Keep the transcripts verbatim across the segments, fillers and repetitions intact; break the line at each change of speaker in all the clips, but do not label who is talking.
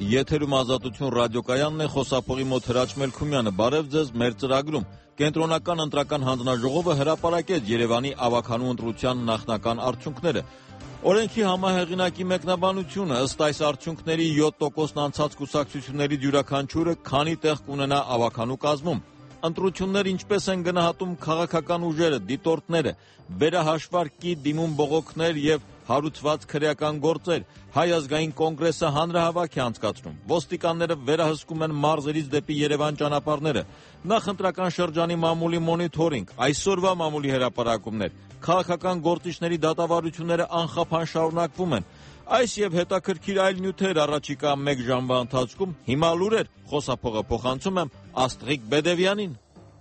Եթերում Ազատություն ռադիոկայանն է, խոսափողի մոտ Հրաչ Մելքումյանը։ Բարև ձեզ, մեր ծրագրում Կենտրոնական ընտրական հանձնաժողովը հրապարակեց Երևանի ավագանու ընտրության նախնական արդյունքները։ Օրենքի համահեղինակի մեկնաբանությունը, ըստ այս արդյունքների յոթ տոկոսն անցած կուսակցությունների յուրաքանչյուրը քանի տեղ կունենա ավագանու կազմում։ Ընտրություններ ինչպես են գնահատում քաղաքական ուժերը, դիտորդները, վերահաշվարկի դիմում բողոքներ եւ հարուցված քրեական գործեր։ Հայ ազգային կոնգրեսը հանրահավաք է անցկացնում։ Ոստիկանները վերահսկում են մարզերից դեպի Երևան ճանապարհները։ Նախընտրական շրջանի մամուլի մոնիթորինգ, այսօրվա մամուլի հրապարակումներ, քաղաքական գործիչների դատավարությունները անխափան շարունակվում են։ Այս եւ հետաքրքիր այլ նյութեր առաջիկա մեկ ժամվա ընթացքում հիմա լուրեր, խոսափողը փոխանցում եմ Աստղիկ Բեդևյանին։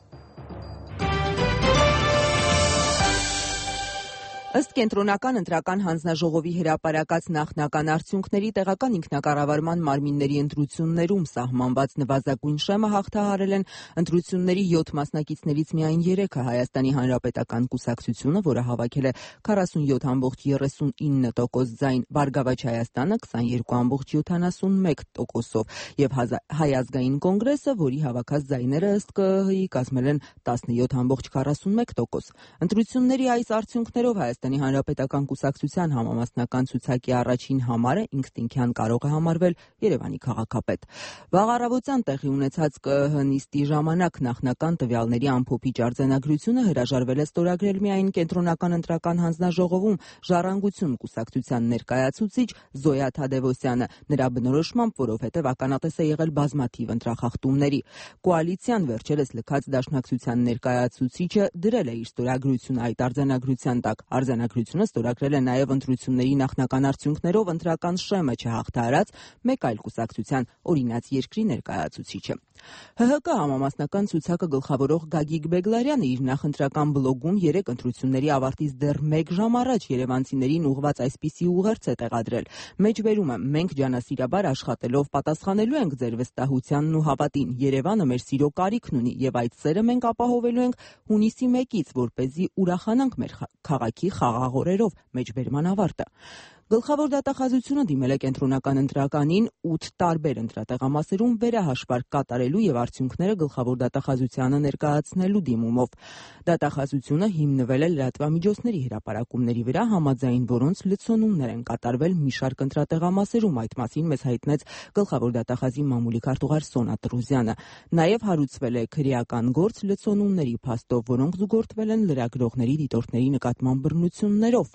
Ըստ Կենտրոնական ընտրական հանձնաժողովի հրապարակած նախնական արդյունքների, տեղական ինքնակառավարման մարմինների ընտրություններում սահմանված նվազագույն շեմը հաղթահարել են ընտրությունների յոթ մասնակիցներից միայն երեքը՝ Հայաստանի Հանրապետական կուսակցությունը, որը հավաքել է քառասունյոթ կόμμα երեսունինը տոկոս ձայն, Բարգավաճ Հայաստանը քսաներկու կόμμα յոթանասունմեկ տոկոսով եւ Հայ ազգային կոնգրեսը, որի հավաքած ձայները ըստ Կ Ը Հ-ի կազմել են տասնյոթ կόμμα քառասունմեկ տոկոս։ Ընտրությունների այս արդյունքներով Հայաստանի Հանրապետական կուսակցության համամասնական ցուցակի առաջին համարը ինքնին կարող է համարվել Երևանի քաղաքապետ։ Վաղ առավոտյան տեղի ունեցած Կ Ը Հ նիստի ժամանակ նախնական տվյալների ամփոփիչ արձանագրությունը հրաժարվել է ստորագրել միայն Կենտրոնական ընտրական հանձնաժողովում Ժառանգություն կուսակցության ներկայացուցիչ Զոյա Թադևոսյանը, նրա բնորոշմամբ, որովհետև ականատես է եղել բազմաթիվ ընտրախախտումների։ Կոալիցիան վերջերս լքած Դաշնակցության ներկայացուցիչը դրել է իր ստորագրությունը այդ արձանագրության տակ։ Արձանագրությունը ստորագրել է նաև ընտրությունների նախնական արդյունքներով ընտրական շեմը չհաղթահարած մեկ այլ կուսակցության օրինաց երկրի ներկայացուցիչը։ Հ Հ Կ համամասնական ցուցակը գլխավորող Գագիկ Բեգլարյանը իր նախընտրական բլոգում երեք ընտրությունների ավարտից դեռ մեկ ժամ առաջ երևանցիներին ուղղված այսպիսի ուղերձ է տեղադրել. «Մեջբերում եմ, մենք ջանասիրաբար աշխատելով պատասխանելու ենք ձեր վստահությանն ու հավատին։ Երևանը մեր սիրո կարիքն ունի եւ այդ սերը մենք ապահովելու ենք հունիսի մեկից, որպեսզի ուրախանանք մեր քաղաքի խաղաղ օրերով»։ Մեջբերման ավարտը։ Գլխավոր դատախազությունը դիմել է Կենտրոնական ընտրականին ութ տարբեր ընտրատեղամասերում վերահաշվարկ կատարելու եւ արդյունքները գլխավոր դատախազությանը ներկայացնելու դիմումով։ Դատախազությունը հիմնվել է լրատվամիջոցների հրապարակումների վրա, համաձայն որոնց լցոնումներ են կատարվել մի շարք ընտրատեղամասերում։ Այդ մասին մեզ հայտնեց գլխավոր դատախազի մամուլի քարտուղար Սոնա Տրուզյանը։ Նաեւ հարուցվել է քրեական գործ լցոնումների փաստով, որոնք զուգորդվել են լրագրողների դիտորդների նկատմամբ բռնություններով։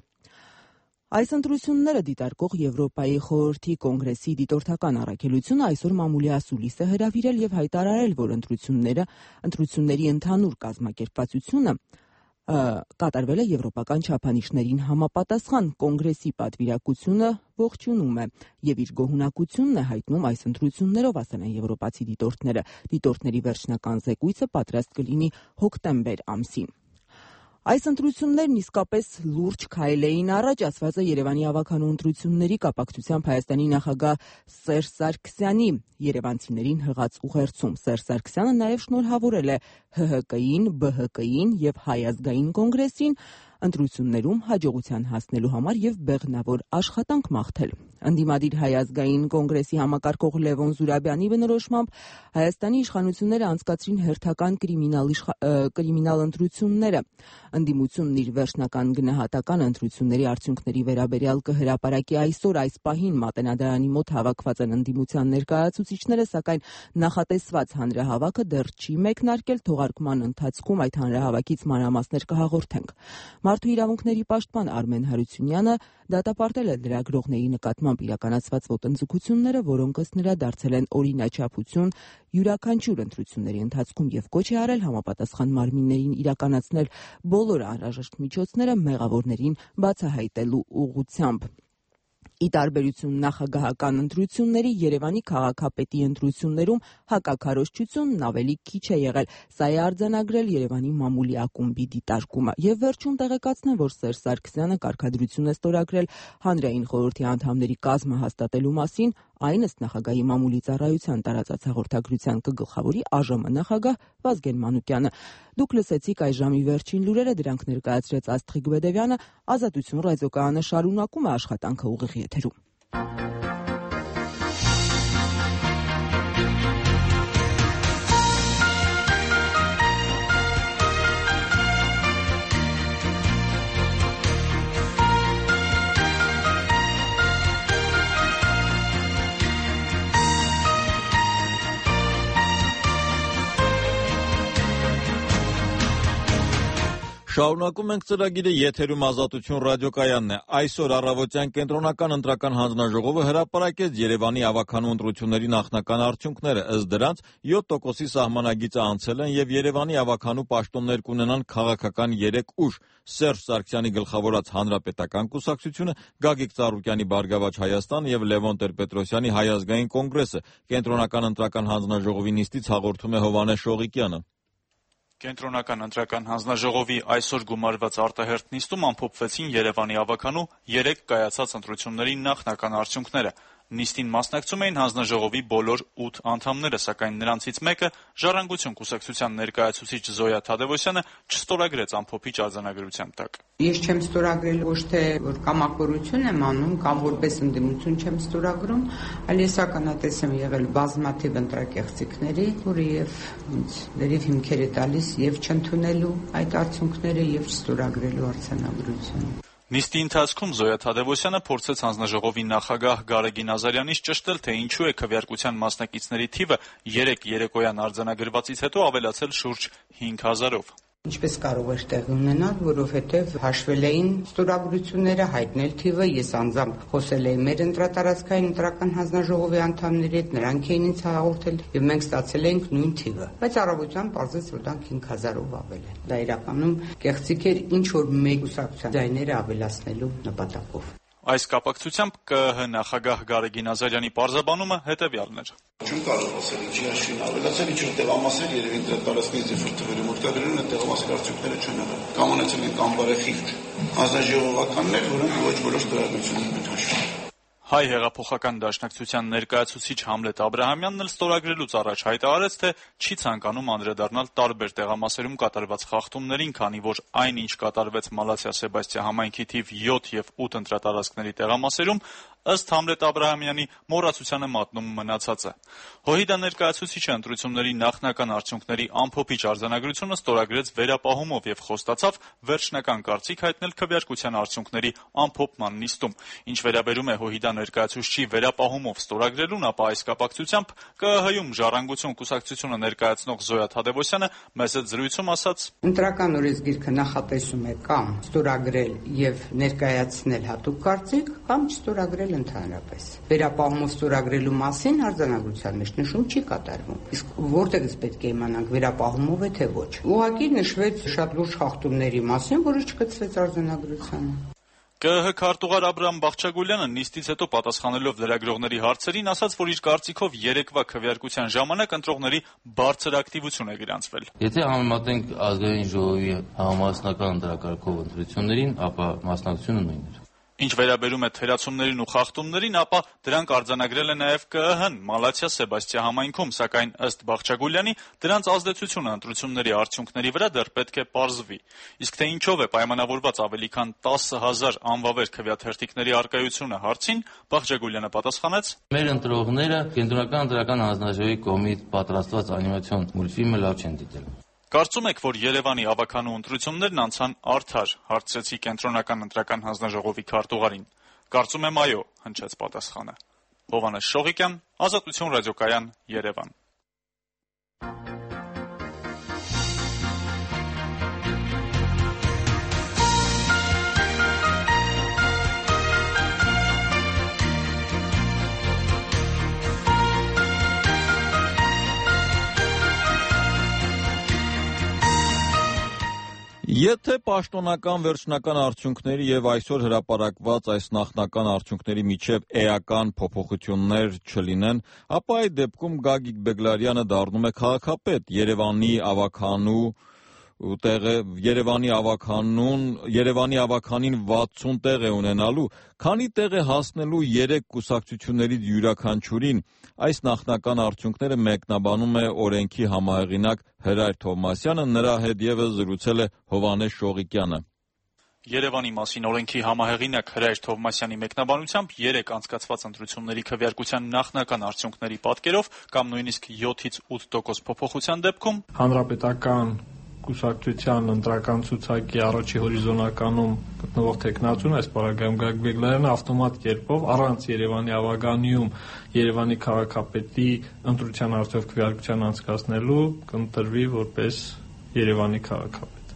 Այս ընտրությունները դիտարկող Եվրոպայի խորհրդի կոնգրեսի դիտորդական առաքելությունը այսօր մամուլի ասուլիս է հրավիրել եւ հայտարարել, որ ընտրությունները ընտրությունների ընդհանուր կազմակերպվածությունը կատարվել է եվրոպական չափանիշներին համապատասխան։ Կոնգրեսի պատվիրակությունը ողջունում է եւ իր գոհունակությունն է հայտնում այս ընտրություններով, ասել են եվրոպացի դիտորդները։ Դիտորդների վերջնական զեկույցը պատրաստ կլինի հոկտեմբեր ամսին։ Այս ընտրություններն իսկապես լուրջ քայլ էին առաջ, ասված է Երևանի ավագանու ընտրությունների կապակցությամբ Հայաստանի նախագահ Սերժ Սարգսյանի երևանցիներին հղած ուղերձում։ Սերժ Սարգսյանը նաև շնորհավորել է Հ Հ Կ-ին, Բ Հ Կ-ին եւ Հայ ազգային կոնգրեսին ընտրություններում հաջողության հասնելու համար եւ բեղմնավոր աշխատանք մաղթել։ Ընդդիմադիր Հայ ազգային կոնգրեսի համակարգող Լևոն Զուրաբյանի բնորոշմամբ Հայաստանի իշխանությունները անցկացրին հերթական կրիմինալ կրիմինալ ընտրությունները։ Ընդդիմությունն իր վերջնական գնահատական ընտրությունների արդյունքների վերաբերյալ կհրապարակի այսօր։ Այս պահին Մատենադարանի մոտ հավաքված են ընդդիմության ներկայացուցիչները, սակայն նախատեսված հանրահավաքը դեռ չի մեկնարկել։ Թողարկման ընթացքում այդ հանրահավաքից մանրամասներ կհաղորդենք։ Մարդու իրավունքների պաշտպան Արմեն Հարությունյանը դատապարտել է լրագրողների նկատմամբ իրականացված ոտնձգությունները, որոնք ըստ նրա դարձել են օրինաչափություն յուրաքանչյուր ընտրությունների ընթացքում եւ կոչ է արել համապատասխան մարմիններին իրականացնել բոլոր անհրաժեշտ միջոցները մեղավորներին բացահայտելու ուղղությամբ։ Ի տարբերություն նախագահական ընտրությունների, Երևանի քաղաքապետի ընտրություններում հակաքարոզչությունն ավելի քիչ է եղել։ Սա է արձանագրել Երևանի մամուլի ակումբի դիտարկումը։ Եվ վերջում տեղեկացնեմ, որ Սերժ Սարգսյանը կարգադրություն է ստորագրել հանրային խորհրդի անդամների կազմը հաստատելու մասին, այն ըստ նախագահի մամուլի ծառայության տարածած հաղորդագրության կգլխավորի Ա Ժ Մ նախագահ Վազգեն Մանուկյանը։ Դուք լսեցիք այս ժամի վերջին լուրերը, դրանք ներկայացրեց Աստղիկ Բեդևյանը։ Ազատություն ռադիոկայանը շարունակում է աշխատանքը ուղիղ եթերում։
Շարունակում ենք ծրագիրը, եթերում Ազատություն ռադիոկայանն է։ Այսօր առավոտյան կենտրոնական ընտրական հանձնաժողովը հրապարակեց Երևանի ավագանու ընտրությունների նախնական արդյունքները։ Ըստ դրանց յոթ տոկոսի սահմանագիծը անցել են եւ Երևանի ավագանու պաշտոններ կունենան քաղաքական երեք ուժ՝ Սերժ Սարգսյանի գլխավորած Հանրապետական կուսակցությունը, Գագիկ Ծառուկյանի Բարգավաճ Հայաստան եւ Լևոն Տեր-Պետրոսյանի Հայ ազգային կոնգրեսը։ Կենտրոնական ընտրական հանձնաժողովի նիստից հաղորդում է Հովհաննես Շողիկյանը։
Կենտրոնական ընտրական հանձնաժողովի այսօր գումարված արտահերթ նիստում ամփոփվեցին Երևանի ավագանու երեք կայացած ընտրությունների նախնական արդյունքները։ Նիստին մասնակցում էին հանձնաժողովի բոլոր ութ անդամները, սակայն նրանցից մեկը՝ Ժառանգություն կուսակցության ներկայացուցիչ Զոյա Թադևոսյանը, չստորագրեց ամփոփիչ արձանագրության տակ։
Ես չեմ ստորագրել ոչ թե որ կամակորություն եմ անում կամ որպես ընդդիմություն չեմ ստորագրում, այլ ես ականատես եմ եղել բազմաթիվ ընտրակեղծիքների, որը եւ ինձ դերիվ հիմքեր է տալիս եւ չընդունելու այդ արդյունքները եւ չստորագրելու արձանագրությունը։
Նիստի ընթացքում Զոյա Թադևոսյանը փորձեց հանձնաժողովի նախագահ Գարեգին Ազարյանից ճշտել, թե ինչու է քվեարկության մասնակիցների թիվը երեք երեկոյան արձանագրվածից հետո ավելացել շուրջ հինգ հազարով։
Ինչպես կարող էր տեղի ունենալ, որովհետև հաշվել էին ստորագրությունները, հայտնել թիվը, ես անձամբ խոսել էի մեր ընտրատարածքային ընտրական հանձնաժողովի անդամների հետ, նրանք էին ինձ հաղորդել եւ մենք ստացել էինք նույն թիվը, բայց առավոտյան պարզեց, որ դրանք հինգ հազարով ավել են։ Դա իրականում կեղծիք էր ինչ որ մեկ կուսակցության ձայները ավելացնելու նպատակով։
Այս կապակցությամբ ԿԸՀ նախագահ Գարեգին Ազարյանի պարզաբանումը հետևյալն էր։
Չեմ կարող ասել ինչի հաշվին ավելացել, ինչ որ տեղամասեր երևի ընտրատարածքներից երբ որ թվերը մուտքագրել են, տեղամասեր արդյունքները չեն եղել։ Կամ ունեցել են կամ բարեխիղճ հանձնաժողովականներ, որոնք ոչ բոլոր ստորագրություններն են հաշվում։
Հայ հեղափոխական դաշնակցության ներկայացուցիչ Համլետ Աբրահամյանն էլ ստորագրելուց առաջ հայտարարեց, թե չի ցանկանում անդրադառնալ տարբեր տեղամասերում կատարված խախտումներին, քանի որ այն, ինչ կատարվեց Մալաթիա-Սեբաստիա համայնքի թիվ յոթ եւ ութ ընտրատարածքների տեղամասերում, ըստ Համլետ Աբրահամյանի, մոռացության է մատնում մնացածը։ ՀՅԴ ներկայացուցիչը ընտրությունների նախնական արդյունքների ամփոփիչ արձանագրությունը ստորագրեց վերապահումով եւ խոստացավ վերջնական կարծիք հայտնել քվեարկության արդյունքների ամփոփման նիստում։ Ինչ վերաբերում է ՀՅԴ ներկայացուցչի վերապահումով ստորագրելուն, ապա այս կապակցությամբ ԿԸՀ-ում Ժառանգություն կուսակցությունը ներկայացնող Զոյա Թադևոսյանը մեծ զրույցում ասաց.
Ընտրական օրենսգիրքը նախատեսում է կամ ստորագրել եւ ներկայացնել հատուկ կարծիք, կամ չստորագրել ընդհանրապես։ Վերապահումով ստորագրելու մասին արձանագրության մեջ նշում չի կատարվում։ Իսկ որտեղից պետք է իմանանք վերապահումով է թե ոչ։ Ուղղակի նշվեց շատ լուրջ խախտումների մասին, որը չկցվեց արձանագրությանը։
ԿԸՀ քարտուղար Աբրահամ Բաղչագոլյանը նիստից հետո պատասխանելով լրագրողների հարցերին ասաց, որ իր կարծիքով երեկվա քվեարկության ժամանակ ընտրողների բարձր ակտիվություն է գրանցվել։
Եթե համեմատենք ազգային ժողովի համամասնական ընտրակարգով ընտրություններին, ապա մասնակցությունը նույնն էր։
Ինչ վերաբերում է թերացումներին ու խախտումներին, ապա դրանք արձանագրել է նաև ԿԸՀ-ն Մալաթիա-Սեբաստիա համայնքում, սակայն ըստ Բաղչագոլյանի դրանց ազդեցությունը ընտրությունների արդյունքների վրա դեռ պետք է պարզվի։ Իսկ թե ինչով է պայմանավորված ավելի քան տասը հազար անվավեր քվեաթերթիկների առկայությունը հարցին, Բաղչագոլյանը պատասխանեց.
Մեր ընտրողները կենտրոնական ընտրական հանձնաժողովի կողմից պատրաստված անիմացիոն մուլտֆիլմը լավ չեն դիտել։
Կարծում եք, որ Երևանի ավագանու ընտրություններն անցան արդար, հարցրեցի կենտրոնական ընտրական հանձնաժողովի քարտուղարին։ Կարծում եմ այո, հնչեց պատասխանը։ Հովհաննես Շողիկյան, Ազատություն ռադիոկայան, Երևան։
Եթե պաշտոնական վերջնական արդյունքների եւ այսօր հրապարակված այս նախնական արդյունքների միջև էական փոփոխություններ չլինեն, ապա այդ դեպքում Գագիկ Բեգլարյանը դառնում է քաղաքապետ։ Երևանի ավագանու տեղը Երևանի ավագանուն Երևանի ավագանին վաթսուն տեղ է ունենալու, քանի տեղ է հասնելու երեք կուսակցություններից յուրաքանչյուրին։ Այս նախնական արդյունքները մեկնաբանում է օրենքի համահեղինակ Հրայր Թովմասյանը, նրա հետ եւս զրուցել է Հովհաննես Շողիկյանը։
Երևանի մասին օրենքի համահեղինակ Հրայր Թովմասյանի մեկնաբանությամբ երեք անցկացված ընտրությունների քվեարկության նախնական արդյունքների պատկերով կամ նույնիսկ յոթից ութ տոկոս փոփոխության դեպքում
հանրապետական կուսակցության ընտրական ցուցակի առաջի հորիզոնականում գտնվող տեխնացուն, այս պարագայում Գագիկ Բեգլարյանը ավտոմատ կերպով առանց Երևանի ավագանիում Երևանի քաղաքապետի ընտրության արդյունք քվեարկության անցկացնելու կընտրվի որպես Երևանի քաղաքապետ։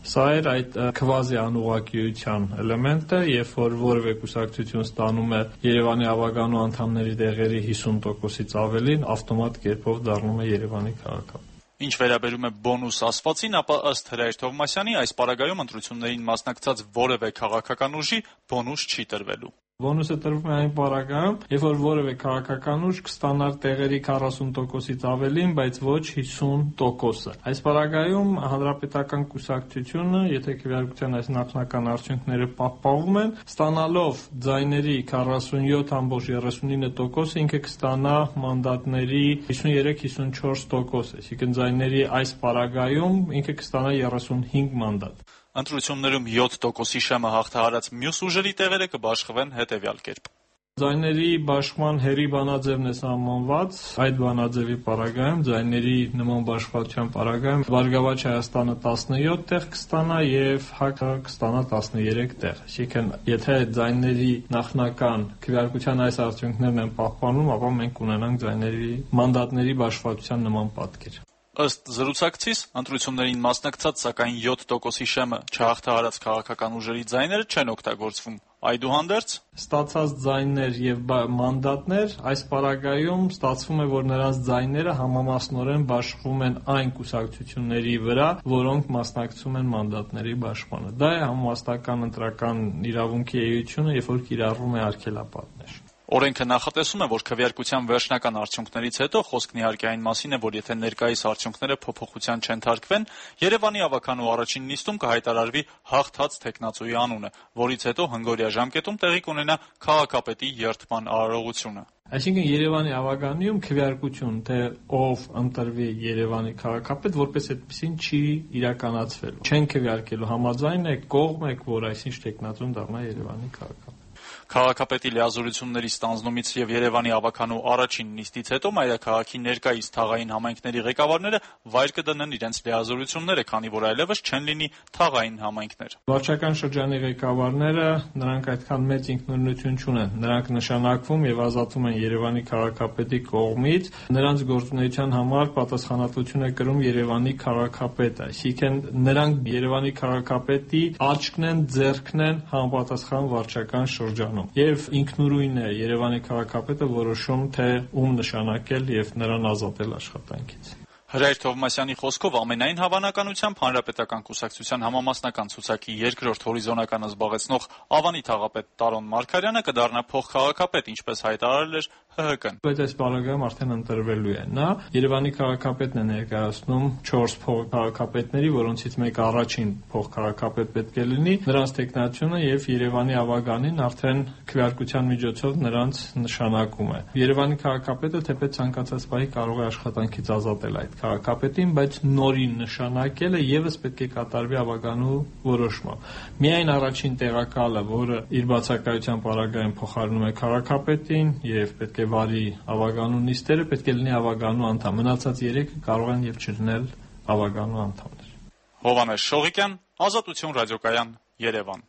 Սա էր այդ քվազի անուղղակիության էլեմենտը, երբ որ որևէ կուսակցություն ստանում է Երևանի ավագանու անդամների դեղերի հիսուն տոկոսից ավելին, ավտոմատ կերպով դառնում է Երևանի քաղաքապետ։
Ինչ վերաբերում է բոնուս ասվածին, ապա ըստ Հրայր Թովմասյանի այս պարագայում ընտրություններին մասնակցած որևէ քաղաքական ուժի բոնուս չի տրվելու։
Բոնուսը տրվում է այն պարագայում, երբ որ որևէ քաղաքական ուժ կստանար տեղերի քառասուն տոկոսից ավելին, բայց ոչ հիսուն տոկոսը։ Այս պարագայում հանրապետական կուսակցությունը, եթե քվեարկության այս նախնական արդյունքները պահպանվում են, ստանալով ձայների քառասունյոթ կόμμα երեսունինը տոկոս, ինքը կստանա մանդատների հիսուններեք հիսունչորս տոկոս, այսինքն ձայների այս պարագայում ինքը կստանա երեսունհինգ մանդատ։
Ընտրություններում յոթ տոկոսի շեմը հաղթահարած մյուս ուժերի տեղերը կբաշխվեն հետևյալ կերպ։
Ձայների բաշխման հերի բանաձևն է սահմանված, այդ բանաձևի պարագայում, ձայների նման բաշխվածության պարագայում Բարգավաճ Հայաստանը տասնյոթ տեղ կստանա եւ ՀԱԿ-ը կստանա տասներեք տեղ։ Այսինքն, եթե ձայների նախնական քվեարկության այս արդյունքներն են պահպանվում, ապա մենք ունենանք ձայների մանդատների բաշխվածության նման պատկեր։
Ըստ զրուցակցիս, ընտրություններին մասնակցած, սակայն յոթ տոկոսի շեմը չհաղթահարած քաղաքական ուժերի ձայները չեն օգտագործվում։ Այդուհանդերձ
ստացած ձայներ եւ մանդատներ այս պարագայում ստացվում է, որ նրանց ձայները համամասնորեն բաշխվում են այն կուսակցությունների վրա, որոնք մասնակցում են մանդատների բաշխմանը։ Դա է համապատասխան ընտրական իրավունքի էությունը, երբ որ կիրառվում է արգելապատնեշ։
Օրենքը նախատեսում է, որ քվեարկության վերջնական արդյունքներից հետո խոսքն իհարկե այն մասին է, որ եթե ներկայիս արդյունքները փոփոխության չընթարկվեն, Երևանի ավագանու առաջին նիստում կհայտարարվի հաղթած թեկնածուի անունը, որից հետո հնգօրյա ժամկետում տեղի կունենա քաղաքապետի երդման արարողությունը։
Այսինքն Երևանի ավագանիում քվեարկություն, թե ով ընտրվի Երևանի քաղաքապետ, որպես այդպեսին չի իրականացվելու։ Չեն քվեարկելու, համաձայն եք, կողմ եք, որ այսինչ թեկնածուն դառնա Երևանի քաղաքապետ։
Քաղաքապետի լիազորությունների ստանձնումից եւ Երևանի ավագանու առաջին նիստից հետո մայրաքաղաքի ներկայիս թաղային համայնքների ղեկավարները վայր կդնեն իրենց լիազորությունները, քանի որ այլևս չեն լինի թաղային համայնքներ։
Վարչական շրջանի ղեկավարները նրանք այդքան մեծ ինքնուրույնություն չունեն։ Նրանք նշանակվում եւ ազատվում են Երևանի քաղաքապետի կողմից, նրանց գործունեության համար պատասխանատվություն է կրում Երևանի քաղաքապետը, այսինքն նրանք Երևանի քաղաքապետի աչքն են, ձեռքն են համապատասխան վարչական շրջան։ Եվ ինքնուրույն է Երևանի քաղաքապետը որոշում, թե ում նշանակել եւ նրան ազատել աշխատանքից։
Հրայր Թովմասյանի խոսքով ամենայն հավանականությամբ հանրապետական կուսակցության համամասնական ցուցակի երկրորդ հորիզոնականը զբաղեցնող Ավանի թաղապետ Տարոն Մարգարյանը կդառնա փոխքաղաքապետ, ինչպես հայտարարել էր ՀՀԿ-ն։
Բայց այս պարագայում արդեն ընտրվելու է նա։ Երևանի քաղաքապետն է ներկայացնում չորս փոխքաղաքապետների, որոնցից մեկը առաջին փոխքաղաքապետ պետք է լինի, նրանց տեխնացիոնը եւ Երևանի ավագանին արդեն քվեարկության միջոցով նրանց նշանակում է։ Երևանի քաղաքապետը թեպետ ցանկացած պահի կարող է աշխատանքից ազատել այդ քաղաքապետին, բայց նորին նշանակելը եւս պետք է կատարվի ավագանու որոշմամբ։ Միայն առաջին տեղակալը, որը իր բացակայության պարագայում փոխարինում է քաղաքապետին եւ պետք է վարի ավագանու նիստերը, պետք է լինի ավագանու անդամ։ Մնացած երեքը կարող են եւ չլինել ավագանու անդամներ։
Հովհաննես Շողիկյան, Ազատություն ռադիոկայան, Երևան։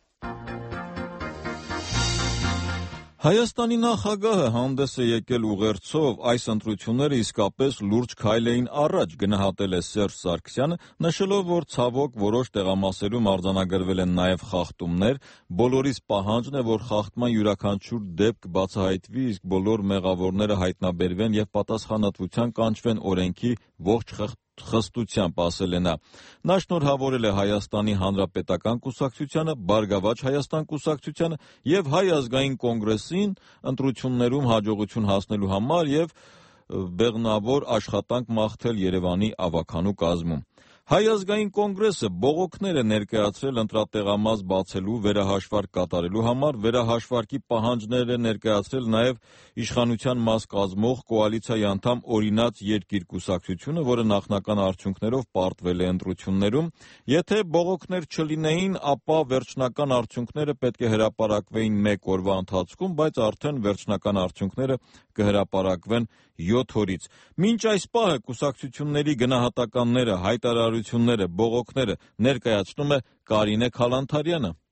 Հայաստանի նախագահը հանդես է եկել ուղերձով այս ընտրությունները իսկապես լուրջ քայլ էին առաջ, գնահատել է Սերժ Սարգսյանը, նշելով, որ ցավոք որոշ տեղամասերում արձանագրվել են նաև խախտումներ, բոլորիս պահանջն է, որ խախտման յուրաքանչյուր դեպք բացահայտվի, իսկ բոլոր մեղավորները հայտնաբերվեն եւ պատասխանատվության կանչվեն օրենքի ողջ խստությամբ, ասել է նա։ Նա շնորհավորել է Հայաստանի Հանրապետական կուսակցությանը, Բարգավաճ Հայաստան կուսակցությանը եւ Հայ ազգային կոնգրեսին ընտրություններում հաջողություն հասնելու համար եւ բեղմնավոր աշխատանք մաղթել Երևանի ավագանու կազմում։ Հայ ազգային կոնգրեսը բողոքներ է ներկայացրել ընտրատեղամաս բացելու, վերահաշվարկ կատարելու համար, վերահաշվարկի պահանջներ է ներկայացրել նաև իշխանության մաս կազմող կոալիցիայի անդամ Օրինաց երկիր կուսակցությունը, որը նախնական արդյունքներով պարտվել է ընտրություններում։ Եթե բողոքներ չլինեին, ապա վերջնական արդյունքները պետք է հրապարակվեին մեկ օրվա ընթացքում, բայց արդեն վերջնական արդյունքները կհրապարակվեն յոթ օրից։ Մինչ այս պահը կուսակցությունների գնահատականները, հայտարարությունները, բողոքները ներկայացնում է Կարինե Քալանթարյանը։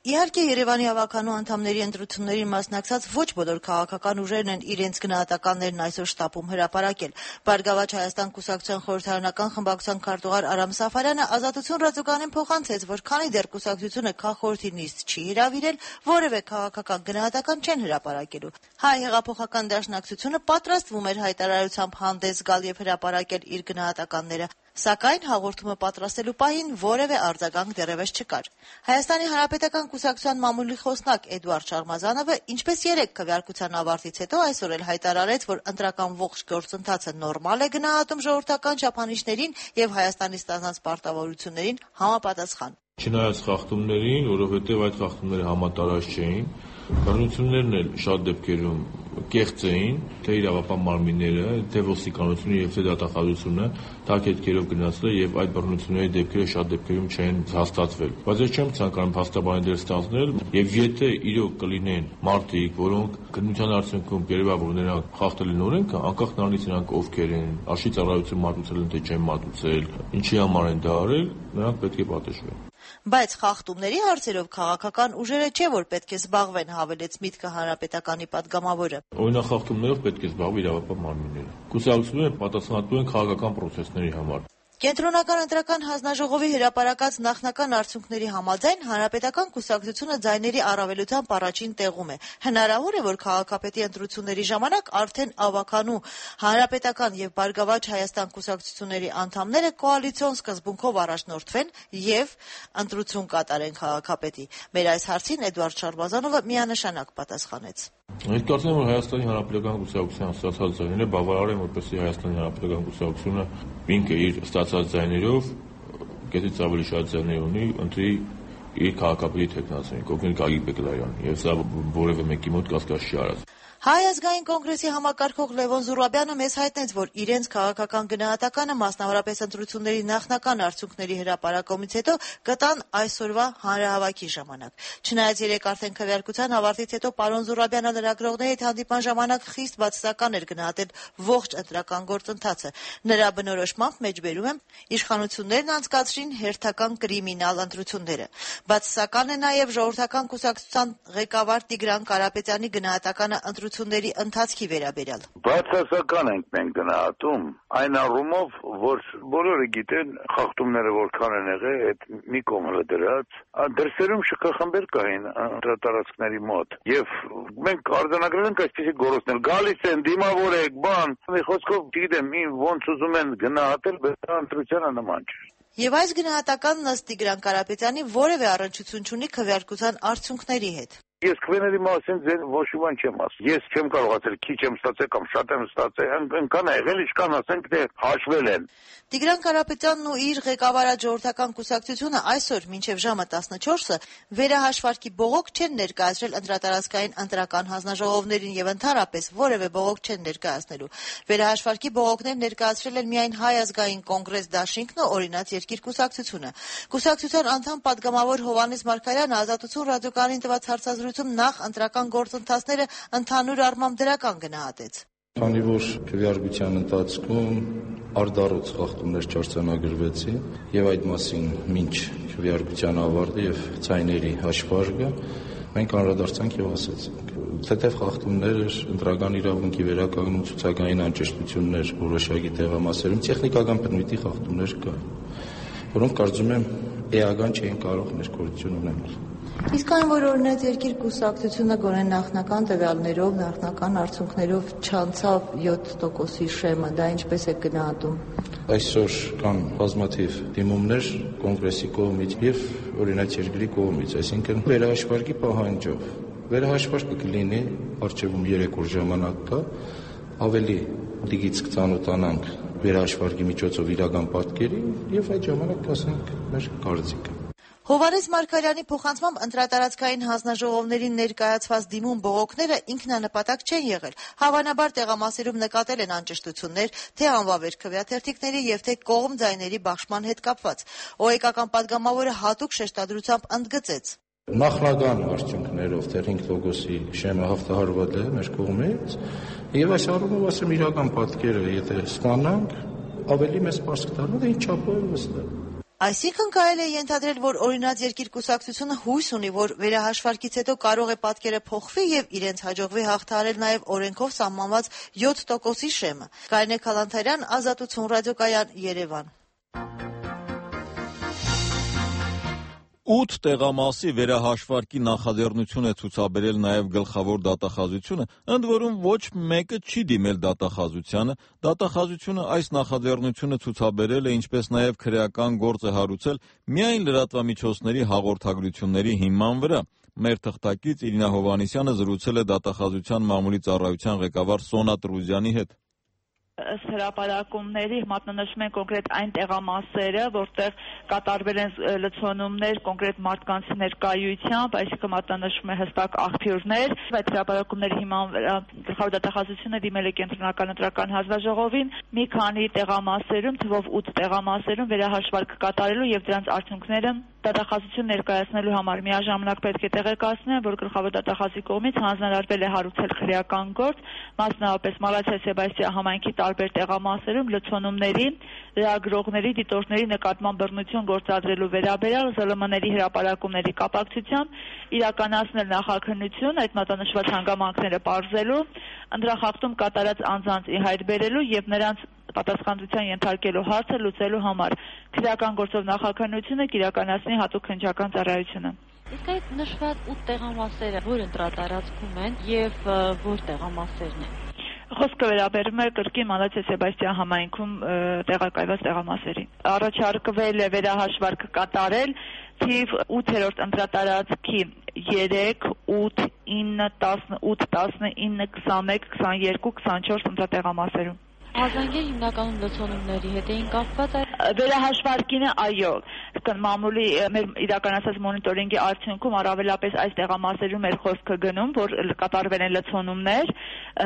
Իհարկե Երևանի ավականու անդամների ընտրություններին մասնակցած ոչ բոլոր քաղաքական ուժերն են իրենց գնահատականներն այսօր շտապում հրապարակել։ Բարգավաճ Հայաստան կուսակցության խորհրդարանական խմբակցության քարտուղար Արամ Սաֆարյանը Ազատություն ռադիոկայանին փոխանցեց, որ քանի դեռ կուսակցությունը քաղխորհրդի նիստ չի հրավիրել, որևէ քաղաքական գնահատական չեն հրապարակելու։ Հայ հեղափոխական դաշնակցությունը պատրաստվում էր հայտարարությամբ հանդես գալ եւ հրապարակել իր գնահատականները, սակայն հաղորդումը պատրաստելու պահին որևէ արձագանք դեռևս չկար։ Հայաստանի Հանրապետական կուսակցության մամուլի խոսնակ Էդուարդ Շարմազանովը, ինչպես երեք քվեարկության ավարտից հետո այսօր էլ հայտարարեց, որ ընտրական ողջ գործընթացը նորմալ է գնահատում ժողովրդական չափանիշներին եւ Հայաստանի ստանձնած պարտավորություններին համապատասխան։
Չնայած խախտումներին, որովհետև այդ խախտումները համատարած չէին, բռնություններն էլ շատ դեպքերում կեղծ էին, թե իրավապահ մարմինները, թե ոստիկանությունը եւ թե դատախազությունը թակետքերով գնացել եւ այդ բռնությունների դեպքերը շատ դեպքերում չեն հաստատվել։ Բայց ես չեմ ցանկանում փաստաբաններ ստանձնել եւ եթե իրոք կլինեն մարդիկ, որոնք քննության արդյունքում երևա որ նրանք խախտել են օրենքը, անկախ նրանից նրանք ովքեր են, աշխի ծառայություն մատուցել են թե չեն մատուցել, ինչի համար են դա արել, նրանք պետք է պատժվեն։
Բայց խախտումների հարցերով քաղաքական ուժերը չէ որ պետք է զբաղվեն, հավելեց Միտքը Հանրապետականի պատգամավորը։
Օրինախախտումներով պետք է զբաղվի իրավապահ մարմինները։ Կուսակցությունը պատասխանատու են քաղաքական պրոցեսների համար։
Կենտրոնական ընտրական հանձնաժողովի հրապարակած նախնական արդյունքների համաձայն Հանրապետական կուսակցությունը ձայների առավելությամբ առաջին տեղում է։ Հնարավոր է, որ քաղաքապետի ընտրությունների ժամանակ արդեն ավականու Հանրապետական եւ Բարգավաճ Հայաստան կուսակցությունների անդամները կոալիցիոն սկզբունքով առաջնորդվեն եւ ընտրություն կատարեն քաղաքապետի։ Մեր այս հարցին Էդուարդ Շարմազանովը միանշանակ պատասխանեց։
Ես կարծում եմ, որ Հայաստանի Հանրապետական կուսակցության ստացած ձայները բավարար են, որպեսզի Հայաստանի Հանրապետական կուսակցությունը ինքը իր ստացած ձայներով, կեսից ավելի շատ ձայներ ունի, ընտրի իր քաղաքապետի թեկնածուին, կողմնակի Գագիկ Բեկլարյանին, եւ սա որևէ մեկի մոտ կասկած չի արած։
Հայ ազգային կոնգրեսի համակարգող Լևոն Զուրաբյանը մեզ հայտնեց, որ իրենց քաղաքական գնահատականը մասնավորապես ընտրությունների նախնական արդյունքների հրապարակումից հետո կտան այսօրվա հանրահավաքի ժամանակ։ Չնայած երեք արդեն քվեարկության ավարտից հետո պարոն Զուրաբյանը լրագրողների հետ հանդիպման ժամանակ խիստ բացասական էր գնահատել ողջ ընտրական գործընթացը։ Նրա բնորոշմամբ մեջբերում եմ իշխանություններն անցկացրին հերթական կրիմինալ ընտրությունները։ Բացասական է նաև ժողովրդական կուսակցության ղեկավար Տիգրան Կարապետյանի գնահատականը ընտրությունների ընթացքի վերաբերյալ։
Բացասական ենք մենք գնահատում այն առումով, որ բոլորը գիտեն խախտումները որքան են եղել, այդ մի կողմը դրած, դրսերում շքախմբեր կային ընտրատարածքների մոտ եւ մենք արձանագրել ենք այսպիսի գործներ, գալիս են դիմավոր եք, բան, մի խոսքով գիտեմ, ոնց ուզում են գնահատել, բայց ընտրությանը նման չէ։
Եվ այս գնահատականն ըստ Տիգրան Կարապետյանի որևէ առնչություն չունի քվեարկության արդյունքների հետ։
Ես քվեների մասին ձեր ոչ ոք չեմ ասում։ Ես չեմ կարողացել քիչ եմ ստացել կամ շատ եմ ստացել, ընկան է եղել, ինչքան ասենք թե հաշվել են։
Տիգրան Կարապետյանն ու իր ղեկավարած ժողովրդական կուսակցությունը այսօր մինչև ժամը տասնչորսը վերահաշվարկի բողոք չեն ներկայացրել ընտրատարածքային ընտրական հանձնաժողովներին եւ ընդհանրապես որևէ բողոք չեն ներկայացնելու։ Վերահաշվարկի բողոքներ ներկայացրել են միայն Հայ ազգային կոնգրես դաշինքն ու Օրինաց երկիր կուսակցությունը։ Կուսակցության անդամ պատգամավոր Հովհաննես Մարգարյանը Ազատություն ռադիոկայանին տված հարցազրույցում նախ ընտրական գործընթացները ընդհանուր առմամբ դրական գնահատեց։
Քանի որ քվեարկության ընթացքում արդարոց խախտումներ չարձանագրվեցին եւ այդ մասին մինչ քվեարկության ավարտը եւ ցայների հաշվարկը մենք անդրադարձանք եւ ասացինք թեթև խախտումներ էր ընտրական իրավունքի վերականգնում ցուցակային անճշտություններ որոշակի տեղամասերում տեխնիկական բնույթի խախտումներ կային որոնք կարծում եմ էական չէին կարող ներկայություն ունենալ։
Իսկ այն, որ Օրինաց երկիր կուսակցությունը գոնե նախնական տվյալներով, նախնական արդյունքներով չանցավ յոթ տոկոսի շեմը, դա ինչպես է գնահատում։
Այսօր կան բազմաթիվ դիմումներ կոնգրեսի կողմից եւ Օրինաց երկրի կողմից, այսինքն վերահաշվարկի պահանջով։ Վերահաշվարկը կլինի արժևում երեք օր ժամանակ կա, ավելի դիգից կծանոթանանք վերահաշվարկի միջոցով իրական պատկերին եւ այդ ժամանակ կասենք մեր կարծիքը։
Հովհաննես Մարգարյանի փոխանցմամբ ընտրատարածքային հանձնաժողովներին ներկայացված դիմում բողոքները ինքնանպատակ չեն եղել։ Հավանաբար տեղամասերում նկատել են անճշտություններ, թե անվավեր քվեաթերթիկների եւ թե կողմ ձայների բաշխման հետ կապված։ ՕԵԿ-ական պատգամավորը հատուկ շեշտադրությամբ ընդգծեց.
Նախնական արդյունքներով թե հինգ տոկոսի շեմը հաղթահարվել է մեր կողմից եւ այս առումով ասեմ իրական պատկերը եթե ստանանք ավելի մեծ բարձր կդառնա, թե ինչ չափով է վստահ։
Այսինքն կարելի է ենթադրել, որ օրինաց երկիր կուսակցությունը հույս ունի, որ վերահաշվարկից հետո կարող է պատկերը փոխվի եւ իրենց հաջողվի հաղթահարել նաեւ օրենքով սահմանված յոթ տոկոսի շեմը։ Կարինե Քալանթարյան, Ազատություն ռադիոկայան, Երևան։
ութ տեղամասի վերահաշվարկի նախաձեռնություն է ցուցաբերել նաև գլխավոր դատախազությունը, ընդ որում ոչ մեկը չի դիմել դատախազությանը։ Դատախազությունը այս նախաձեռնությունը ցուցաբերել է, ինչպես նաև քրեական գործ է հարուցել միայն լրատվամիջոցների հաղորդագրությունների հիման վրա։ Մեր թղթակից Իրինա Հովհաննիսյանը զրուցել է դատախազության մամուլի ծառայության ղեկավար Սոնա Տրուզյանի հետ։
Ըստ հրապարակումների մատնանշում են կոնկրետ այն տեղամասերը, որտեղ կատարվել են լցոնումներ կոնկրետ մարդկանց ներկայությամբ, այսինքն մատնանշում է հստակ աղբյուրներ։ Այդ հրապարակումների հիման վրա գլխավոր դատախազությունը դիմել է կենտրոնական ընտրական հանձնաժողովին մի քանի տեղամասերում, թվով ութ տեղամասերում վերահաշվարկ կատարելու եւ դրանց արդյունքները դատախազություն ներկայացնելու համար միաժամանակ պետք է տեղեկացնեն, որ գլխավոր դատախազի կողմից հանձնարարվել է հարուցել քրեական գործ, մասնավորապես Մալաթիա Սեբաստիա համայնքի տարբեր տեղամասերում լցոնումների, լրագրողների, դիտորդների նկատմամբ բռնություն գործադրելու վերաբերյալ Զ Л M-ների հրապարակումների կապակցությամբ իրականացնել նախաքննություն, այդ մատնանշված հանգամանքները պարզելու, ընտրախախտում կատարած անձանց ի հայտ բերելու եւ նրանց պատասխանատվության ենթարկելու հարցը լուծելու համար քրեական գործով նախաքննությունը կիրականացնի հատուկ քննչական ծառայությունը։
Իսկ այդ նշված ութ տեղամասերը որ ընտրատարածքում են եւ որ տեղամասերն են։
Խոսքը վերաբերում է կրկին Մալաթիա Սեբաստիա համայնքում տեղակայված տեղամասերին։ Առաջարկվել է վերահաշվարկ կատարել թիվ ութերորդ ընտրատարածքի երեք, ութ, ինը, տասնութ, տասնինը, քսաներեք, քսաներկու, քսանչորս ընտրատեղամասերում։
Ազանգեր հիմնականում լցոնումների հետ էին կապված այդ
վերահաշվարկինը, այո, մամուլի մեր իրականացած մոնիտորինգի արդյունքում առավելապես այս տեղամասերում էր խոսքը գնում, որ կատարվել են լցոնումներ